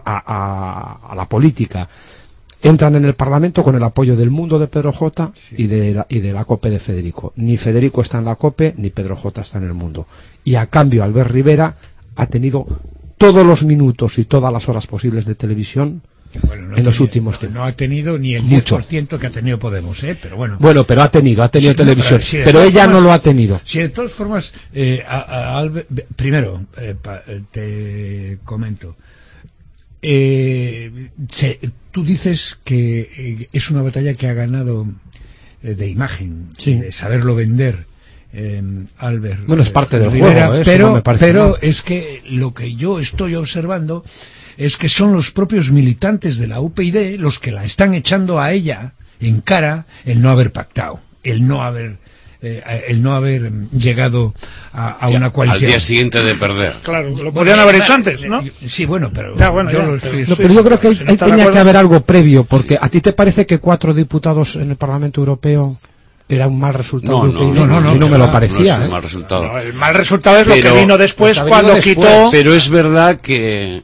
F: la política, entran en el Parlamento con el apoyo del Mundo de Pedro J. y de la COPE de Federico. Ni Federico está en la COPE, ni Pedro J. está en el Mundo. Y a cambio, Albert Rivera ha tenido todos los minutos y todas las horas posibles de televisión en los últimos tiempos.
D: No ha tenido ni el 10% que ha tenido Podemos, pero bueno.
F: Bueno, pero ha tenido televisión, pero ella formas, no lo ha tenido.
D: Si de todas formas, primero, te comento, tú dices que es una batalla que ha ganado de imagen, de saberlo vender. Albert,
F: bueno, es parte del
D: Rivera,
F: juego,
D: pero,
F: no me parece
D: pero
F: mal.
D: Es que lo que yo estoy observando es que son los propios militantes de la UPyD los que la están echando a ella en cara el no haber pactado, el no haber llegado a una coalición.
E: Al día siguiente de perder.
C: Claro, lo podrían haber hecho antes, ¿no?
D: Sí, bueno, pero
F: pero yo creo que ahí tenía que haber algo previo, porque ¿a ti te parece que 4 diputados en el Parlamento Europeo era un mal resultado? No me lo parecía.
E: No es un mal resultado.
C: No, el mal resultado es lo que vino después cuando quitó.
E: Pero es verdad que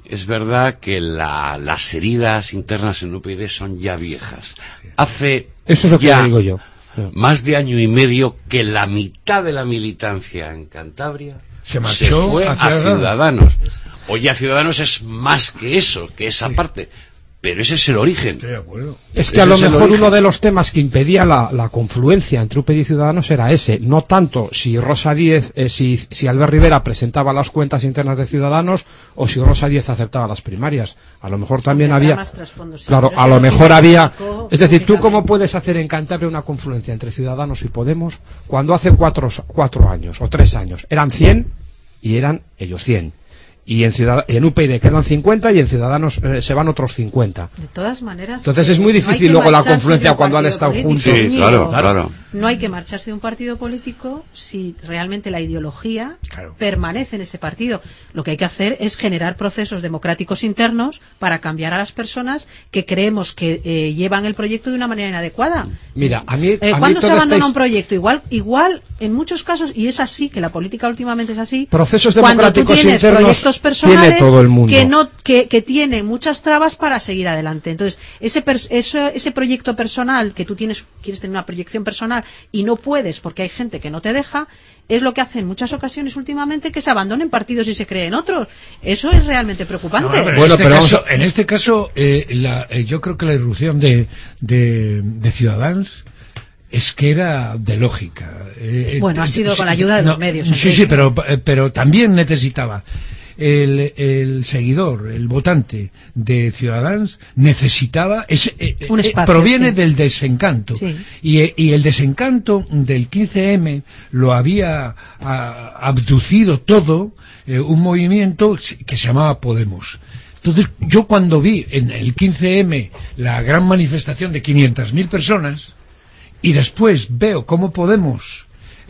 E: las heridas internas en UPyD son ya viejas. Hace
F: eso es lo que digo yo.
E: Más de año y medio que la mitad de la militancia en Cantabria se fue a Ciudadanos. Hoy a Ciudadanos es más que eso, que esa parte. Pero ese es el origen.
D: Estoy de acuerdo.
F: Es que a lo mejor uno de los temas que impedía la confluencia entre UPyD y Ciudadanos era ese. No tanto si Rosa Díez, si Albert Rivera presentaba las cuentas internas de Ciudadanos o si Rosa Díez aceptaba las primarias. A lo mejor también había. Claro, a lo mejor había. Es decir, ¿tú cómo puedes hacer en Cantabria una confluencia entre Ciudadanos y Podemos cuando hace 4 años o 3 años eran 100 y eran ellos 100? Y en UPyD quedan 50 y en Ciudadanos se van otros 50.
G: De todas maneras.
F: Entonces es muy difícil luego la confluencia cuando han estado juntos.
E: Sí, claro.
G: No hay que marcharse de un partido político si realmente la ideología permanece en ese partido. Lo que hay que hacer es generar procesos democráticos internos para cambiar a las personas que creemos que llevan el proyecto de una manera inadecuada.
F: Mira, a mí
G: ¿cuándo se abandona un proyecto? Igual en muchos casos, y es así, que la política últimamente es así.
F: Procesos democráticos internos
G: personales
F: tiene todo el mundo.
G: que tienen muchas trabas para seguir adelante. Entonces, ese proyecto personal que tú quieres tener una proyección personal y no puedes porque hay gente que no te deja, es lo que hace en muchas ocasiones últimamente que se abandonen partidos y se creen otros. Eso es realmente preocupante.
D: En este caso, yo creo que la irrupción de Ciudadanos es que era de lógica.
G: Ha sido con la ayuda de los medios.
D: Sí, pero también necesitaba el seguidor, el votante de Ciudadanos necesitaba
G: un espacio,
D: proviene del desencanto, y el desencanto del 15M lo había abducido todo un movimiento que se llamaba Podemos. Entonces yo cuando vi en el 15M la gran manifestación de 500.000 personas y después veo cómo Podemos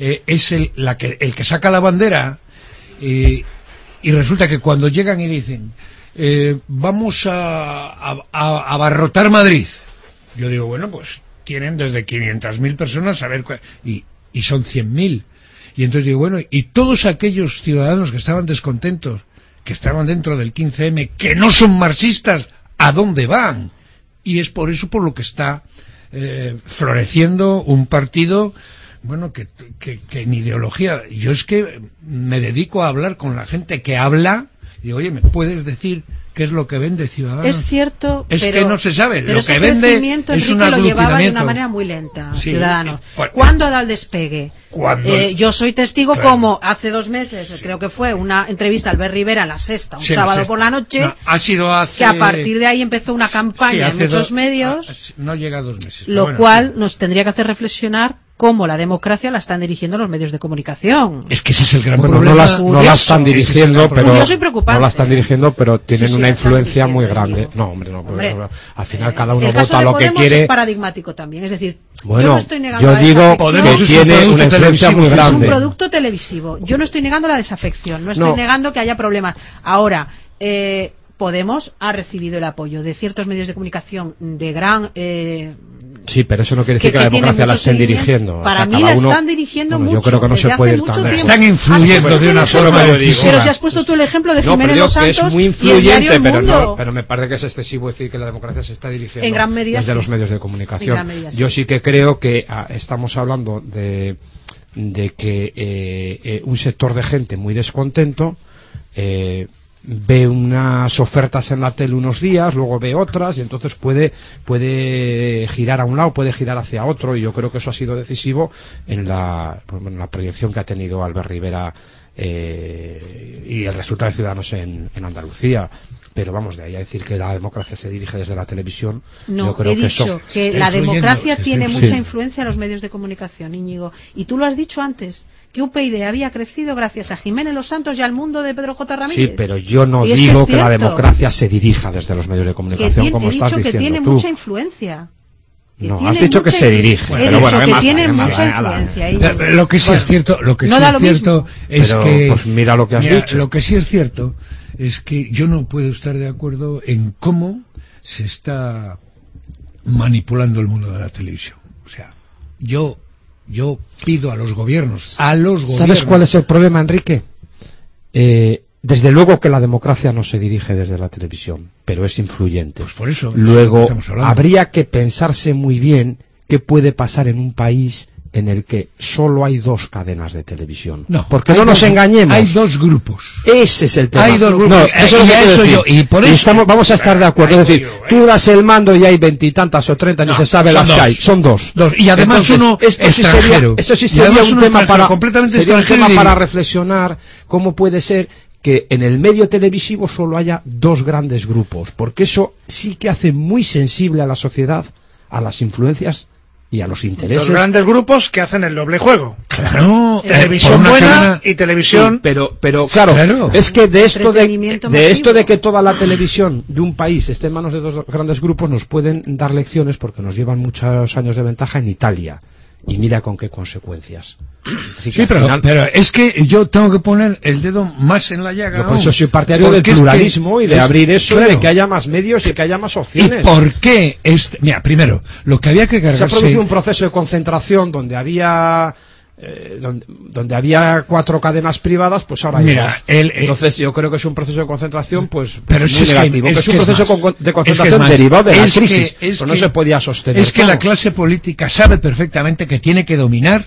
D: es el que saca la bandera, y resulta que cuando llegan y dicen vamos a abarrotar Madrid, yo digo, bueno, pues tienen desde 500.000 personas, a ver, y son 100.000, y entonces digo, bueno, y todos aquellos ciudadanos que estaban descontentos, que estaban dentro del 15M, que no son marxistas, ¿a dónde van? Y es por eso por lo que está floreciendo un partido, bueno, que en ideología, yo es que me dedico a hablar con la gente que habla, y digo, oye, ¿me puedes decir qué es lo que vende Ciudadanos?
G: Es cierto,
D: es
G: pero,
D: que no se sabe,
G: pero
D: lo que vende es un
G: lo llevaba de una
D: aglutinamiento.
G: manera muy lenta,
D: Sí,
G: Ciudadanos.
D: bueno,
G: ¿Cuándo ha dado el despegue? Yo soy testigo,
D: claro,
G: como hace 2 meses, creo que fue una entrevista a Albert Rivera en La Sexta, un
D: sí,
G: sábado
D: La Sexta.
G: por la noche,
D: No, ha sido hace...
G: que a partir de ahí empezó una campaña en muchos medios,
D: no llega a 2 meses.
G: lo
D: bueno,
G: cual
D: sí,
G: nos tendría que hacer reflexionar cómo la democracia la están dirigiendo los medios de comunicación.
D: es que ese es el gran
F: Bueno,
D: problema.
F: no la están dirigiendo, pero
G: Curioso y preocupante.
F: no la están dirigiendo, pero tienen
G: Sí,
F: una
G: la están
F: influencia muy
G: dirigiendo,
F: grande.
G: digo.
F: No, hombre, no.
G: Hombre,
F: Al final cada uno
G: el caso
F: vota
G: de
F: lo que
G: Podemos
F: quiere.
G: es paradigmático también, es decir, yo
F: Bueno,
G: no estoy negando
F: yo
G: la
F: digo
G: desafección.
D: Podemos
F: que
D: es un
F: tiene
D: producto
F: una influencia
D: televisivo,
F: muy
D: es un
G: Es un
F: grande.
G: producto televisivo. Yo no estoy negando la desafección, no estoy
F: No.
G: negando que haya problemas. Ahora, Podemos ha recibido el apoyo de ciertos medios de comunicación de gran...
F: Sí, pero eso no quiere decir que la
G: tiene
F: democracia la
G: mucho
F: estén
G: seguimiento.
F: dirigiendo.
G: Para
F: O sea,
G: mí
F: cada
G: la
F: uno-
G: están dirigiendo
F: Bueno,
G: mucho.
F: Yo creo que no se
G: desde
F: puede
G: hace
F: ir tan
G: mucho
F: lejos.
G: tiempo.
D: Están influyendo de una forma
F: pero
D: decisiva.
G: Pero si has puesto tú el ejemplo de
F: No,
G: Jiménez
F: pero digo
G: Los
F: que
G: Santos
F: es muy
G: y el diario
F: influyente,
G: El
F: pero
G: Mundo.
F: pero me parece que es excesivo decir que la democracia se está dirigiendo
G: En gran medida
F: desde
G: sí.
F: los medios de
G: En
F: comunicación.
G: gran medida sí.
F: Yo sí que creo que estamos hablando de que un sector de gente muy descontento ve unas ofertas en la tele unos días, luego ve otras, y entonces puede girar a un lado, puede girar hacia otro, y yo creo que eso ha sido decisivo en la proyección que ha tenido Albert Rivera y el resultado de Ciudadanos en Andalucía. Pero vamos, de ahí a decir que la democracia se dirige desde la televisión,
G: No,
F: yo creo
G: he
F: que
G: dicho
F: eso
G: que
D: está
G: la
D: influyendo,
G: democracia
D: se está
G: tiene
F: influyendo.
G: mucha influencia en los medios de comunicación, Íñigo. Y tú lo has dicho antes, que UPyD había crecido gracias a Jiménez Los Santos y al Mundo de Pedro J. Ramírez.
F: sí, pero yo no
G: Y es
F: digo
G: es
F: que la
G: cierto,
F: democracia se dirija desde los medios de
G: que
F: comunicación, como
G: he
F: estás
G: dicho que
F: diciendo
G: tiene
F: tú.
G: mucha influencia.
F: No,
G: tiene
F: has dicho que
G: mucha
F: se
G: influ-
F: dirige.
G: He
F: Pero
G: dicho
F: bueno,
G: que
F: ¿qué más
G: tiene
F: da?
G: mucha
F: Nada.
G: influencia. Íñigo.
D: Lo que sí es cierto,
G: no da lo
D: es cierto
G: mismo.
D: es
F: Pero,
D: que
F: pues mira lo que has dicho.
D: Lo que sí es cierto es que yo no puedo estar de acuerdo en cómo se está manipulando el mundo de la televisión. O sea, yo pido a los gobiernos,
F: ¿Sabes cuál es el problema, Enrique? Desde luego que la democracia no se dirige desde la televisión, pero es influyente.
D: Pues por eso
F: Luego,
D: estamos hablando.
F: habría que pensarse muy bien qué puede pasar en un país en el que solo hay 2 cadenas de televisión.
D: No,
F: porque
D: hay
F: no nos
D: dos-
F: engañemos.
D: Hay 2 grupos.
F: Ese es el tema.
D: Hay 2 grupos.
F: No, eso es lo
D: y
F: que
D: a
F: quiero
D: eso
F: decir.
D: yo, y por eso
F: vamos a estar de acuerdo.
D: Ahí
F: Es decir,
D: voy yo,
F: tú das el mando y hay 20 y tantas o 30, ni
D: No,
F: se sabe
D: son
F: las que
D: 2.
F: hay. Son 2.
D: Y además
F: Entonces,
D: uno
F: esto sí
D: extranjero.
F: eso sí
D: Y
F: sería
D: además
F: un
D: uno
F: tema
D: extranjero,
F: para
D: completamente
F: sería un
D: extranjero
F: tema
D: y-
F: para reflexionar cómo puede ser que en el medio televisivo solo haya 2 grandes grupos, porque eso sí que hace muy sensible a la sociedad, a las influencias y a los intereses.
C: Los grandes grupos que hacen el doble juego.
D: Claro,
C: Televisión
D: por una
C: buena
D: cadena-
C: y televisión...
F: Sí, pero claro,
D: Claro.
F: es que de esto
G: Entretenimiento
F: de esto
G: masivo.
F: de que toda la televisión de un país esté en manos de 2 grandes grupos nos pueden dar lecciones, porque nos llevan muchos años de ventaja en Italia, y mira con qué consecuencias. Así que
D: Sí,
F: al final-
D: pero es que yo tengo que poner el dedo más en la llaga.
F: yo por
D: aún.
F: eso soy partidario del
D: Porque es que
F: pluralismo y de
D: es-
F: abrir eso,
D: claro.
F: de que haya más medios y que haya más
D: ¿Y
F: opciones.
D: por qué? Mira, primero, lo que había que
F: Se ha
D: cargarse...
F: producido un proceso de concentración donde había donde había 4 cadenas privadas, pues ahora hay
D: Mira,
F: 2.
D: el-
F: Entonces yo creo que es un proceso de concentración pues
D: Pero
F: muy
D: si es que-
F: negativo,
D: es
F: que es
D: que
F: un
D: es
F: proceso
D: más.
F: de
D: Es
F: concentración
D: que es más.
F: derivado de la
D: Es que-
F: crisis,
D: es
F: pues no
D: que-
F: se podía sostener
D: Es que
F: todo.
D: la clase política sabe perfectamente que tiene que dominar...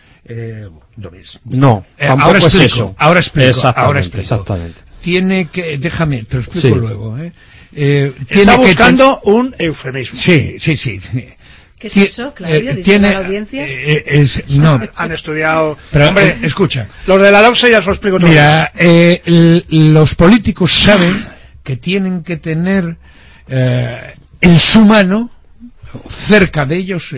F: No, tampoco
D: ahora
F: es
D: explico,
F: eso.
D: ahora explico,
F: Exactamente,
D: ahora explico.
F: exactamente.
D: Tiene que... Déjame, te lo explico
F: Sí.
D: luego.
C: Está
D: Tiene que
C: buscando un eufemismo.
D: Sí.
G: ¿Qué es eso, Claudio? Dice a la audiencia.
D: No,
C: Han estudiado...
D: pero
C: Hombre,
D: escucha.
C: los de la LOPSE ya os lo explico todo.
D: Mira, los políticos saben que tienen que tener en su mano, cerca de ellos,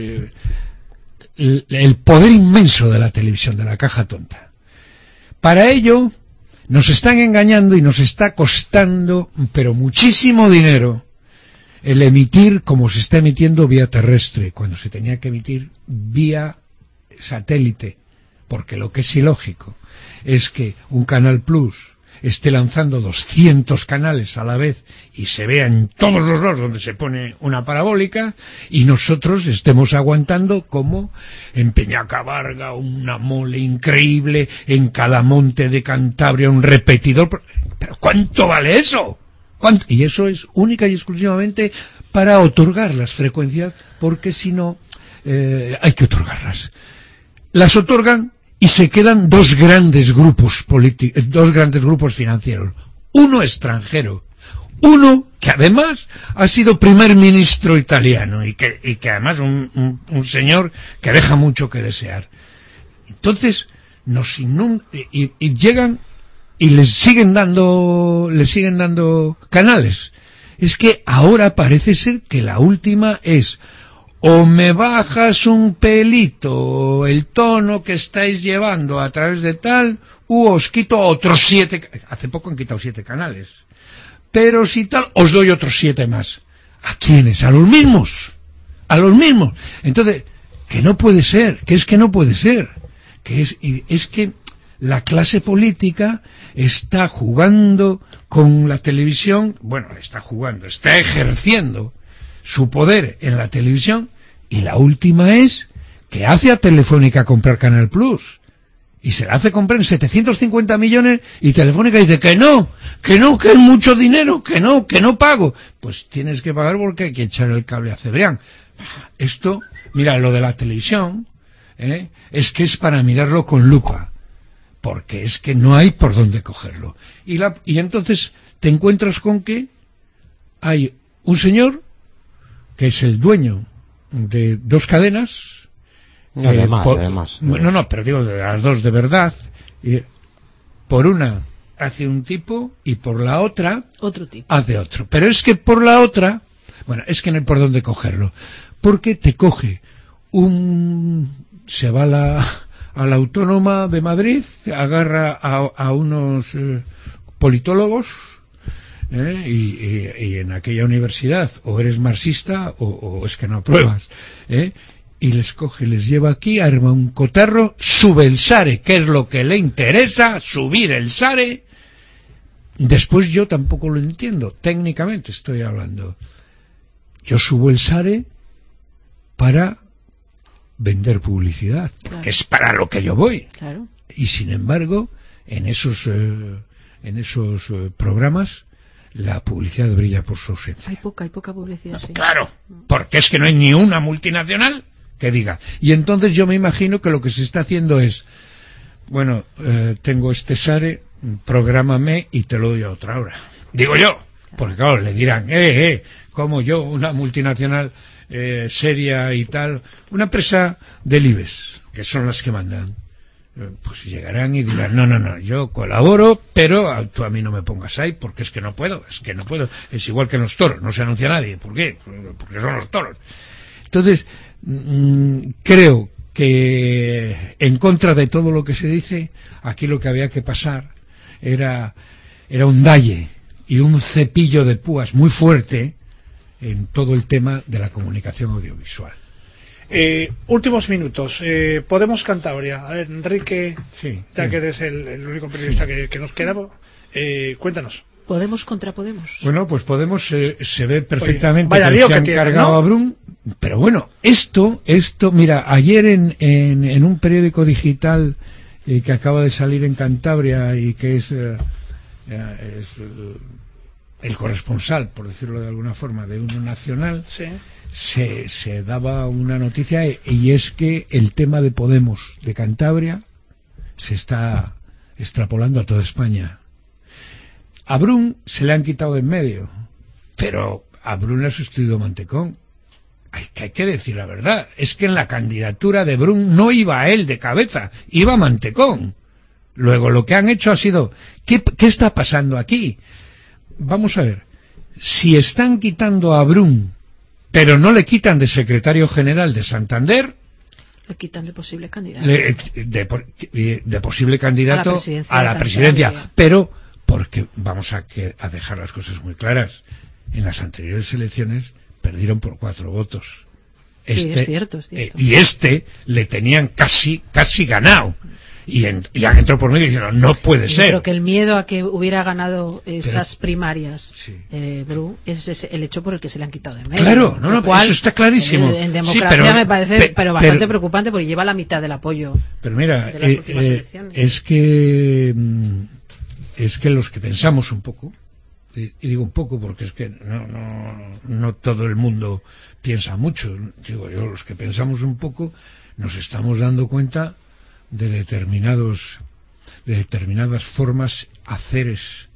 D: el poder inmenso de la televisión, de la caja tonta. Para ello, nos están engañando y nos está costando, pero muchísimo dinero, el emitir como se está emitiendo vía terrestre, cuando se tenía que emitir vía satélite, porque lo que es ilógico es que un Canal Plus esté lanzando 200 canales a la vez y se vea en todos los lados donde se pone una parabólica y nosotros estemos aguantando como en Peñacabarga una mole increíble, en cada monte de Cantabria un repetidor. ¿Pero cuánto vale eso? ¿Cuánto? Y eso es única y exclusivamente para otorgar las frecuencias, porque si no hay que otorgarlas. Las otorgan y se quedan dos grandes grupos financieros, uno extranjero, uno que además ha sido primer ministro italiano y que además un señor que deja mucho que desear. Entonces nos inundan y llegan y les siguen dando canales. Es que ahora parece ser que la última es: o me bajas un pelito el tono que estáis llevando a través de tal, u os quito otros 7. Hace poco han quitado 7 canales. Pero si tal, os doy otros 7 más. ¿A quiénes? A los mismos. A los mismos. Entonces, que no puede ser, que no puede ser. Es que la clase política está jugando con la televisión, está ejerciendo su poder en la televisión, y la última es que hace a Telefónica comprar Canal Plus y se la hace comprar en 750 millones y Telefónica dice que es mucho dinero, que no pago. Pues tienes que pagar porque hay que echar el cable a Cebrián. Esto, mira, lo de la televisión, es que es para mirarlo con lupa, porque es que no hay por dónde cogerlo. Y entonces te encuentras con que hay un señor que es el dueño de 2 cadenas.
F: Además.
D: No, pero digo de las 2 de verdad. Por una hace un tipo y por la otra
G: otro tipo
D: hace otro. Pero es que por la otra, es que no hay por dónde cogerlo. Porque te coge se va a la Autónoma de Madrid, agarra a unos politólogos, y en aquella universidad o eres marxista o es que no apruebas, y les coge, les lleva aquí, arma un cotarro, sube el SARE, que es lo que le interesa, subir el SARE. Después yo tampoco lo entiendo, técnicamente estoy hablando. Yo subo el SARE para vender publicidad,
G: claro,
D: que es para lo que yo voy.
G: Claro.
D: Y sin embargo, en esos programas la publicidad brilla por su ausencia.
G: Hay poca publicidad, sí.
D: Claro, porque es que no hay ni una multinacional que diga. Y entonces yo me imagino que lo que se está haciendo es, tengo este SARE, prográmame y te lo doy a otra hora. Digo yo, porque claro, le dirán, como yo, una multinacional seria y tal, una empresa del IBEX, que son las que mandan, pues llegarán y dirán, no, yo colaboro, pero tú a mí no me pongas ahí, porque es que no puedo, es igual que en los toros, no se anuncia nadie. ¿Por qué? Porque son los toros. Entonces, creo que en contra de todo lo que se dice, aquí lo que había que pasar era un dalle y un cepillo de púas muy fuerte en todo el tema de la comunicación audiovisual.
C: Últimos minutos. Podemos Cantabria. A ver, Enrique,
D: sí,
C: ya que eres el único periodista que nos queda, cuéntanos.
G: Podemos contra Podemos.
D: Bueno, pues Podemos se ve perfectamente.
C: Oye,
D: que se han cargado, ¿no?, a Brun. Pero bueno, esto, mira, ayer en un periódico digital que acaba de salir en Cantabria y que es el corresponsal, por decirlo de alguna forma, de Uno Nacional,
C: sí,
D: se daba una noticia, y es que el tema de Podemos de Cantabria se está extrapolando a toda España. A Brun se le han quitado de en medio, pero a Brun le ha sustituido Mantecón. Hay que decir la verdad, es que en la candidatura de Brun no iba a él de cabeza, iba Mantecón. Luego lo que han hecho ha sido, ¿qué está pasando aquí? Vamos a ver, si están quitando a Brun, pero no le quitan de secretario general de Santander,
G: le quitan de posible candidato.
D: De posible candidato a la presidencia. Pero, porque vamos a dejar las cosas muy claras, en las anteriores elecciones perdieron por 4 votos.
G: Sí, es cierto.
D: Y le tenían casi ganado. Y entró por medio y dijeron, no puede
G: Yo
D: ser.
G: creo que el miedo a que hubiera ganado esas primarias,
D: sí.
G: Bru, es el hecho por el que se le han quitado de medio.
D: Claro, eso está clarísimo.
G: En democracia
D: sí,
G: me parece bastante preocupante porque lleva la mitad del apoyo.
D: Pero mira,
G: de las últimas elecciones.
D: es que los que pensamos un poco, y digo un poco porque es que no todo el mundo piensa mucho, digo yo, los que pensamos un poco nos estamos dando cuenta de determinadas formas, haceres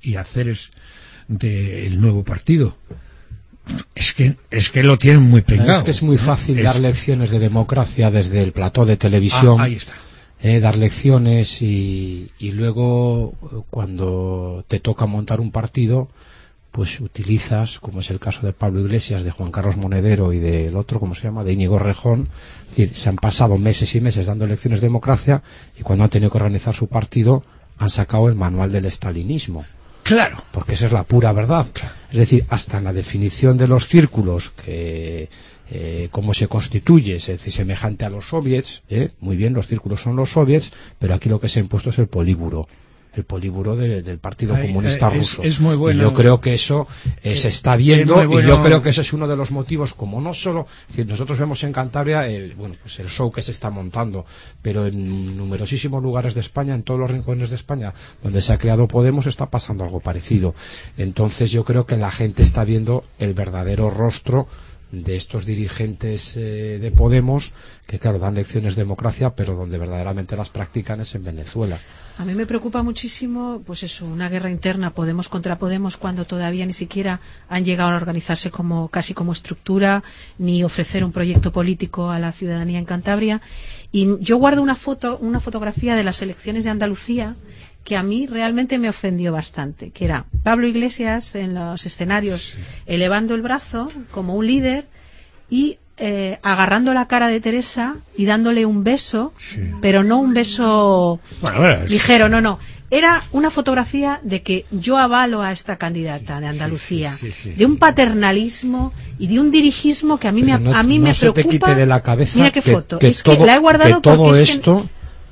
D: del nuevo partido. Es que lo tienen muy pringado.
F: Es que es muy fácil dar lecciones de democracia desde el plató de televisión.
D: Ahí está.
F: Dar lecciones y luego cuando te toca montar un partido, pues utilizas, como es el caso de Pablo Iglesias, de Juan Carlos Monedero y del otro, ¿cómo se llama?, de Íñigo Rejón. Es decir, se han pasado meses y meses dando lecciones de democracia y cuando han tenido que organizar su partido han sacado el manual del estalinismo.
D: Claro.
F: Porque esa es la pura verdad. Claro. Es decir, hasta en la definición de los círculos, que cómo se constituye, es decir, semejante a los soviets, muy bien, los círculos son los soviets, pero aquí lo que se ha impuesto es el políburo del Partido Comunista Ruso.
D: Es muy bueno.
F: Y yo creo que eso se está viendo y yo creo que ese es uno de los motivos, como no solo, es decir, nosotros vemos en Cantabria el show que se está montando, pero en numerosísimos lugares de España, en todos los rincones de España donde se ha creado Podemos, está pasando algo parecido. Entonces yo creo que la gente está viendo el verdadero rostro de estos dirigentes de Podemos, que claro, dan lecciones de democracia, pero donde verdaderamente las practican es en Venezuela.
G: A mí me preocupa muchísimo, pues eso, una guerra interna, Podemos contra Podemos, cuando todavía ni siquiera han llegado a organizarse casi como estructura, ni ofrecer un proyecto político a la ciudadanía en Cantabria. Y yo guardo una fotografía de las elecciones de Andalucía, que a mí realmente me ofendió bastante, que era Pablo Iglesias en los escenarios elevando el brazo como un líder y agarrando la cara de Teresa y dándole un beso, pero no un beso ligero, no. Era una fotografía de que yo avalo a esta candidata de Andalucía, de un paternalismo y de un dirigismo que a mí me preocupa.
F: Se te quite de la cabeza.
G: Mira qué foto.
F: Que
G: es que la he guardado
F: que todo
G: porque
F: esto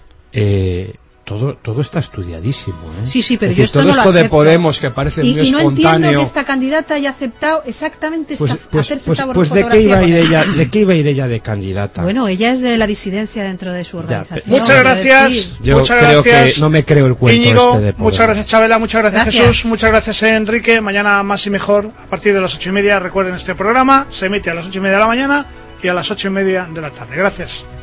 F: todo está estudiadísimo, ¿eh?
G: Sí, pero
F: es
G: yo
F: decir,
G: esto
F: todo
G: no lo
F: esto de
G: acepto.
F: Podemos que parece muy
G: y no
F: espontáneo.
G: entiendo que esta candidata haya aceptado exactamente hacerse esta
F: ¿de qué iba a ir ella de candidata?
G: Bueno, ella es de la disidencia dentro de su organización.
C: Muchas gracias.
F: Yo creo que no me creo el cuento
C: Íñigo,
F: este de Podemos.
C: Muchas gracias, Chabela, muchas gracias, Jesús, muchas gracias, Enrique. Mañana más y mejor a partir de las 8:30. Recuerden, este programa se emite a las 8:30 de la mañana y a las 8:30 de la tarde. Gracias.